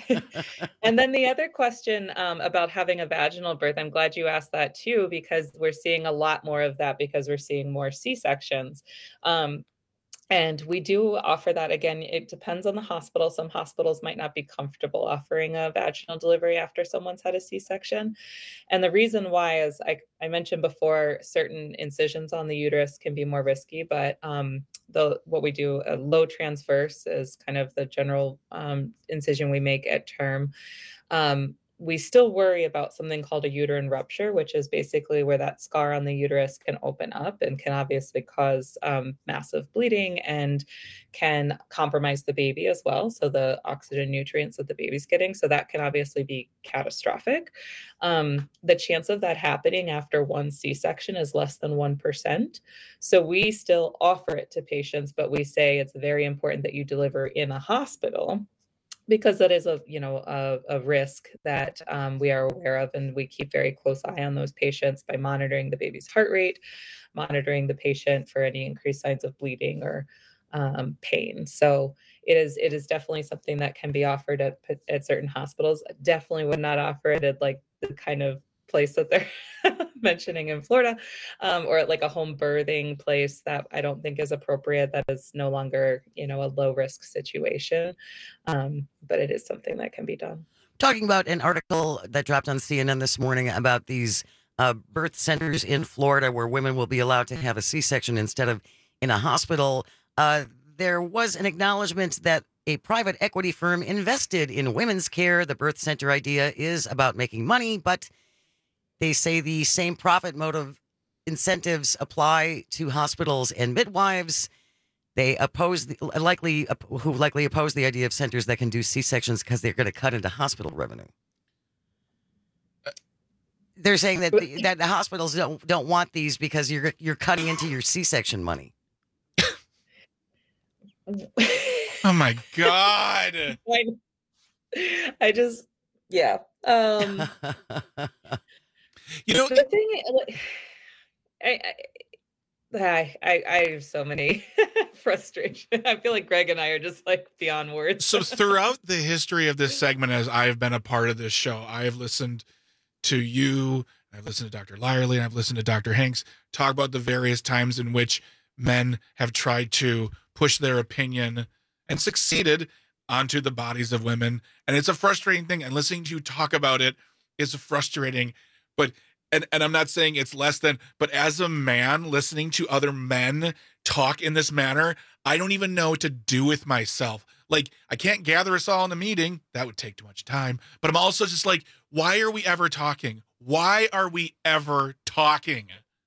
And then the other question um, about having a vaginal birth, I'm glad you asked that too, because we're seeing a lot more of that because we're seeing more C-sections. Um, And we do offer that. Again, it depends on the hospital. Some hospitals might not be comfortable offering a vaginal delivery after someone's had a C-section. And the reason why is, I, I mentioned before, certain incisions on the uterus can be more risky, but um, the what we do, a low transverse is kind of the general um, incision we make at term. Um, we still worry about something called a uterine rupture, which is basically where that scar on the uterus can open up and can obviously cause um, massive bleeding and can compromise the baby as well. So the oxygen nutrients that the baby's getting. So that can obviously be catastrophic. Um, the chance of that happening after one C-section is less than one percent. So we still offer it to patients, but we say it's very important that you deliver in a hospital, because that is a, you know, a, a risk that um, we are aware of, and we keep very close eye on those patients by monitoring the baby's heart rate, monitoring the patient for any increased signs of bleeding or um, pain. So it is it is definitely something that can be offered at at certain hospitals. Definitely would not offer it at like the kind of place that they're mentioning in Florida, um, or at like a home birthing place that I don't think is appropriate. That is no longer, you know, a low risk situation, um, but it is something that can be done. Talking about an article that dropped on C N N this morning about these uh, birth centers in Florida where women will be allowed to have a C-section instead of in a hospital. Uh, there was an acknowledgement that a private equity firm invested in women's care. The birth center idea is about making money, but they say the same profit motive incentives apply to hospitals and midwives. They oppose the, likely who likely oppose the idea of centers that can do C-sections because they're going to cut into hospital revenue. They're saying that the, that the hospitals don't don't want these because you're you're cutting into your C-section money. Oh my God! I, I just yeah. Um, You know, the thing, I, I, I, I have so many frustrations. I feel like Greg and I are just like beyond words. So throughout the history of this segment, as I've been a part of this show, I have listened to you, I've listened to Doctor Lyerly, and I've listened to Doctor Hanks talk about the various times in which men have tried to push their opinion and succeeded onto the bodies of women. And it's a frustrating thing. And listening to you talk about it is frustrating. But, and, and I'm not saying it's less than, but as a man listening to other men talk in this manner, I don't even know what to do with myself. Like, I can't gather us all in a meeting. That would take too much time. But I'm also just like, why are we ever talking? Why are we ever talking?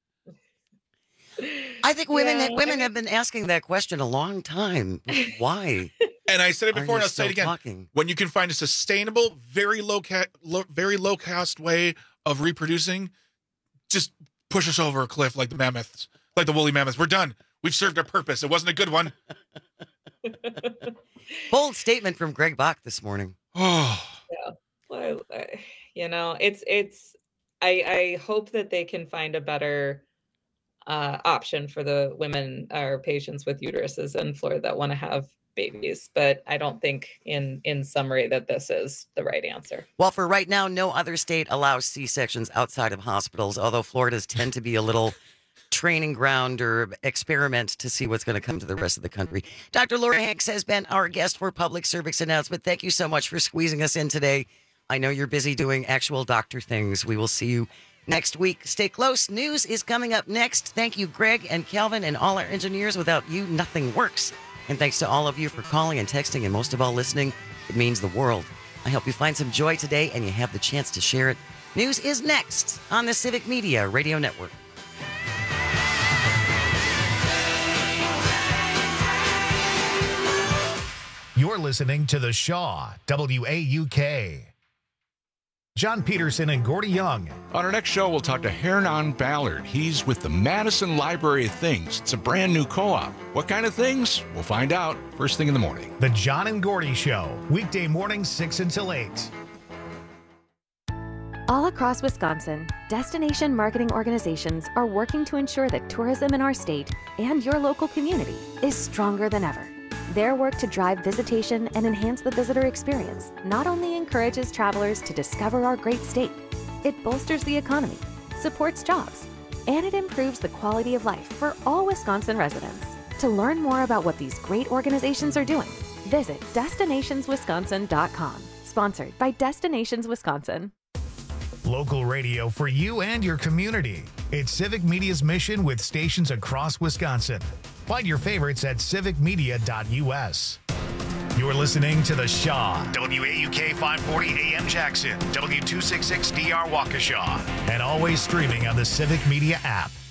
I think women Yeah. women have been asking that question a long time. Why? And I said it Are before, you and I'll say it still again. talking? When you can find a sustainable, very low, ca- low, very low cost way of reproducing, just push us over a cliff like the mammoths, like the woolly mammoths. We're done. We've served our purpose. It wasn't a good one. Bold statement from Greg Bach this morning. Oh, Yeah. Well, I, I- you know, it's it's. I I hope that they can find a better uh, option for the women or patients with uteruses in Florida that want to have babies, but I don't think, in in summary, that this is the right answer. Well, for right now, no other state allows C-sections outside of hospitals, although Florida's tend to be a little training ground or experiment to see what's going to come to the rest of the country. Doctor Laura Hanks has been our guest for Public Service Announcement. Thank you so much for squeezing us in today. I know you're busy doing actual doctor things. We will see you next week. Stay close. News is coming up next. Thank you, Greg and Calvin and all our engineers. Without you, nothing works. And thanks to all of you for calling and texting and most of all listening. It means the world. I hope you find some joy today and you have the chance to share it. News is next on the Civic Media Radio Network. You're listening to The Shaw, W A U K. John Peterson and Gordy Young. On our next show, we'll talk to Hernan Ballard. He's with the Madison Library of Things. It's a brand new co-op. What kind of things? We'll find out first thing in the morning. The John and Gordy Show, weekday mornings six until eight. All across Wisconsin, destination marketing organizations are working to ensure that tourism in our state and your local community is stronger than ever. Their work to drive visitation and enhance the visitor experience not only encourages travelers to discover our great state, it bolsters the economy, supports jobs, and it improves the quality of life for all Wisconsin residents. To learn more about what these great organizations are doing, visit destinations wisconsin dot com. Sponsored by Destinations Wisconsin. Local radio for you and your community. It's Civic Media's mission with stations across Wisconsin. Find your favorites at civic media dot u s. You're listening to The Shaw, W A U K five forty A M Jackson, W two sixty-six D R Waukesha, and always streaming on the Civic Media app.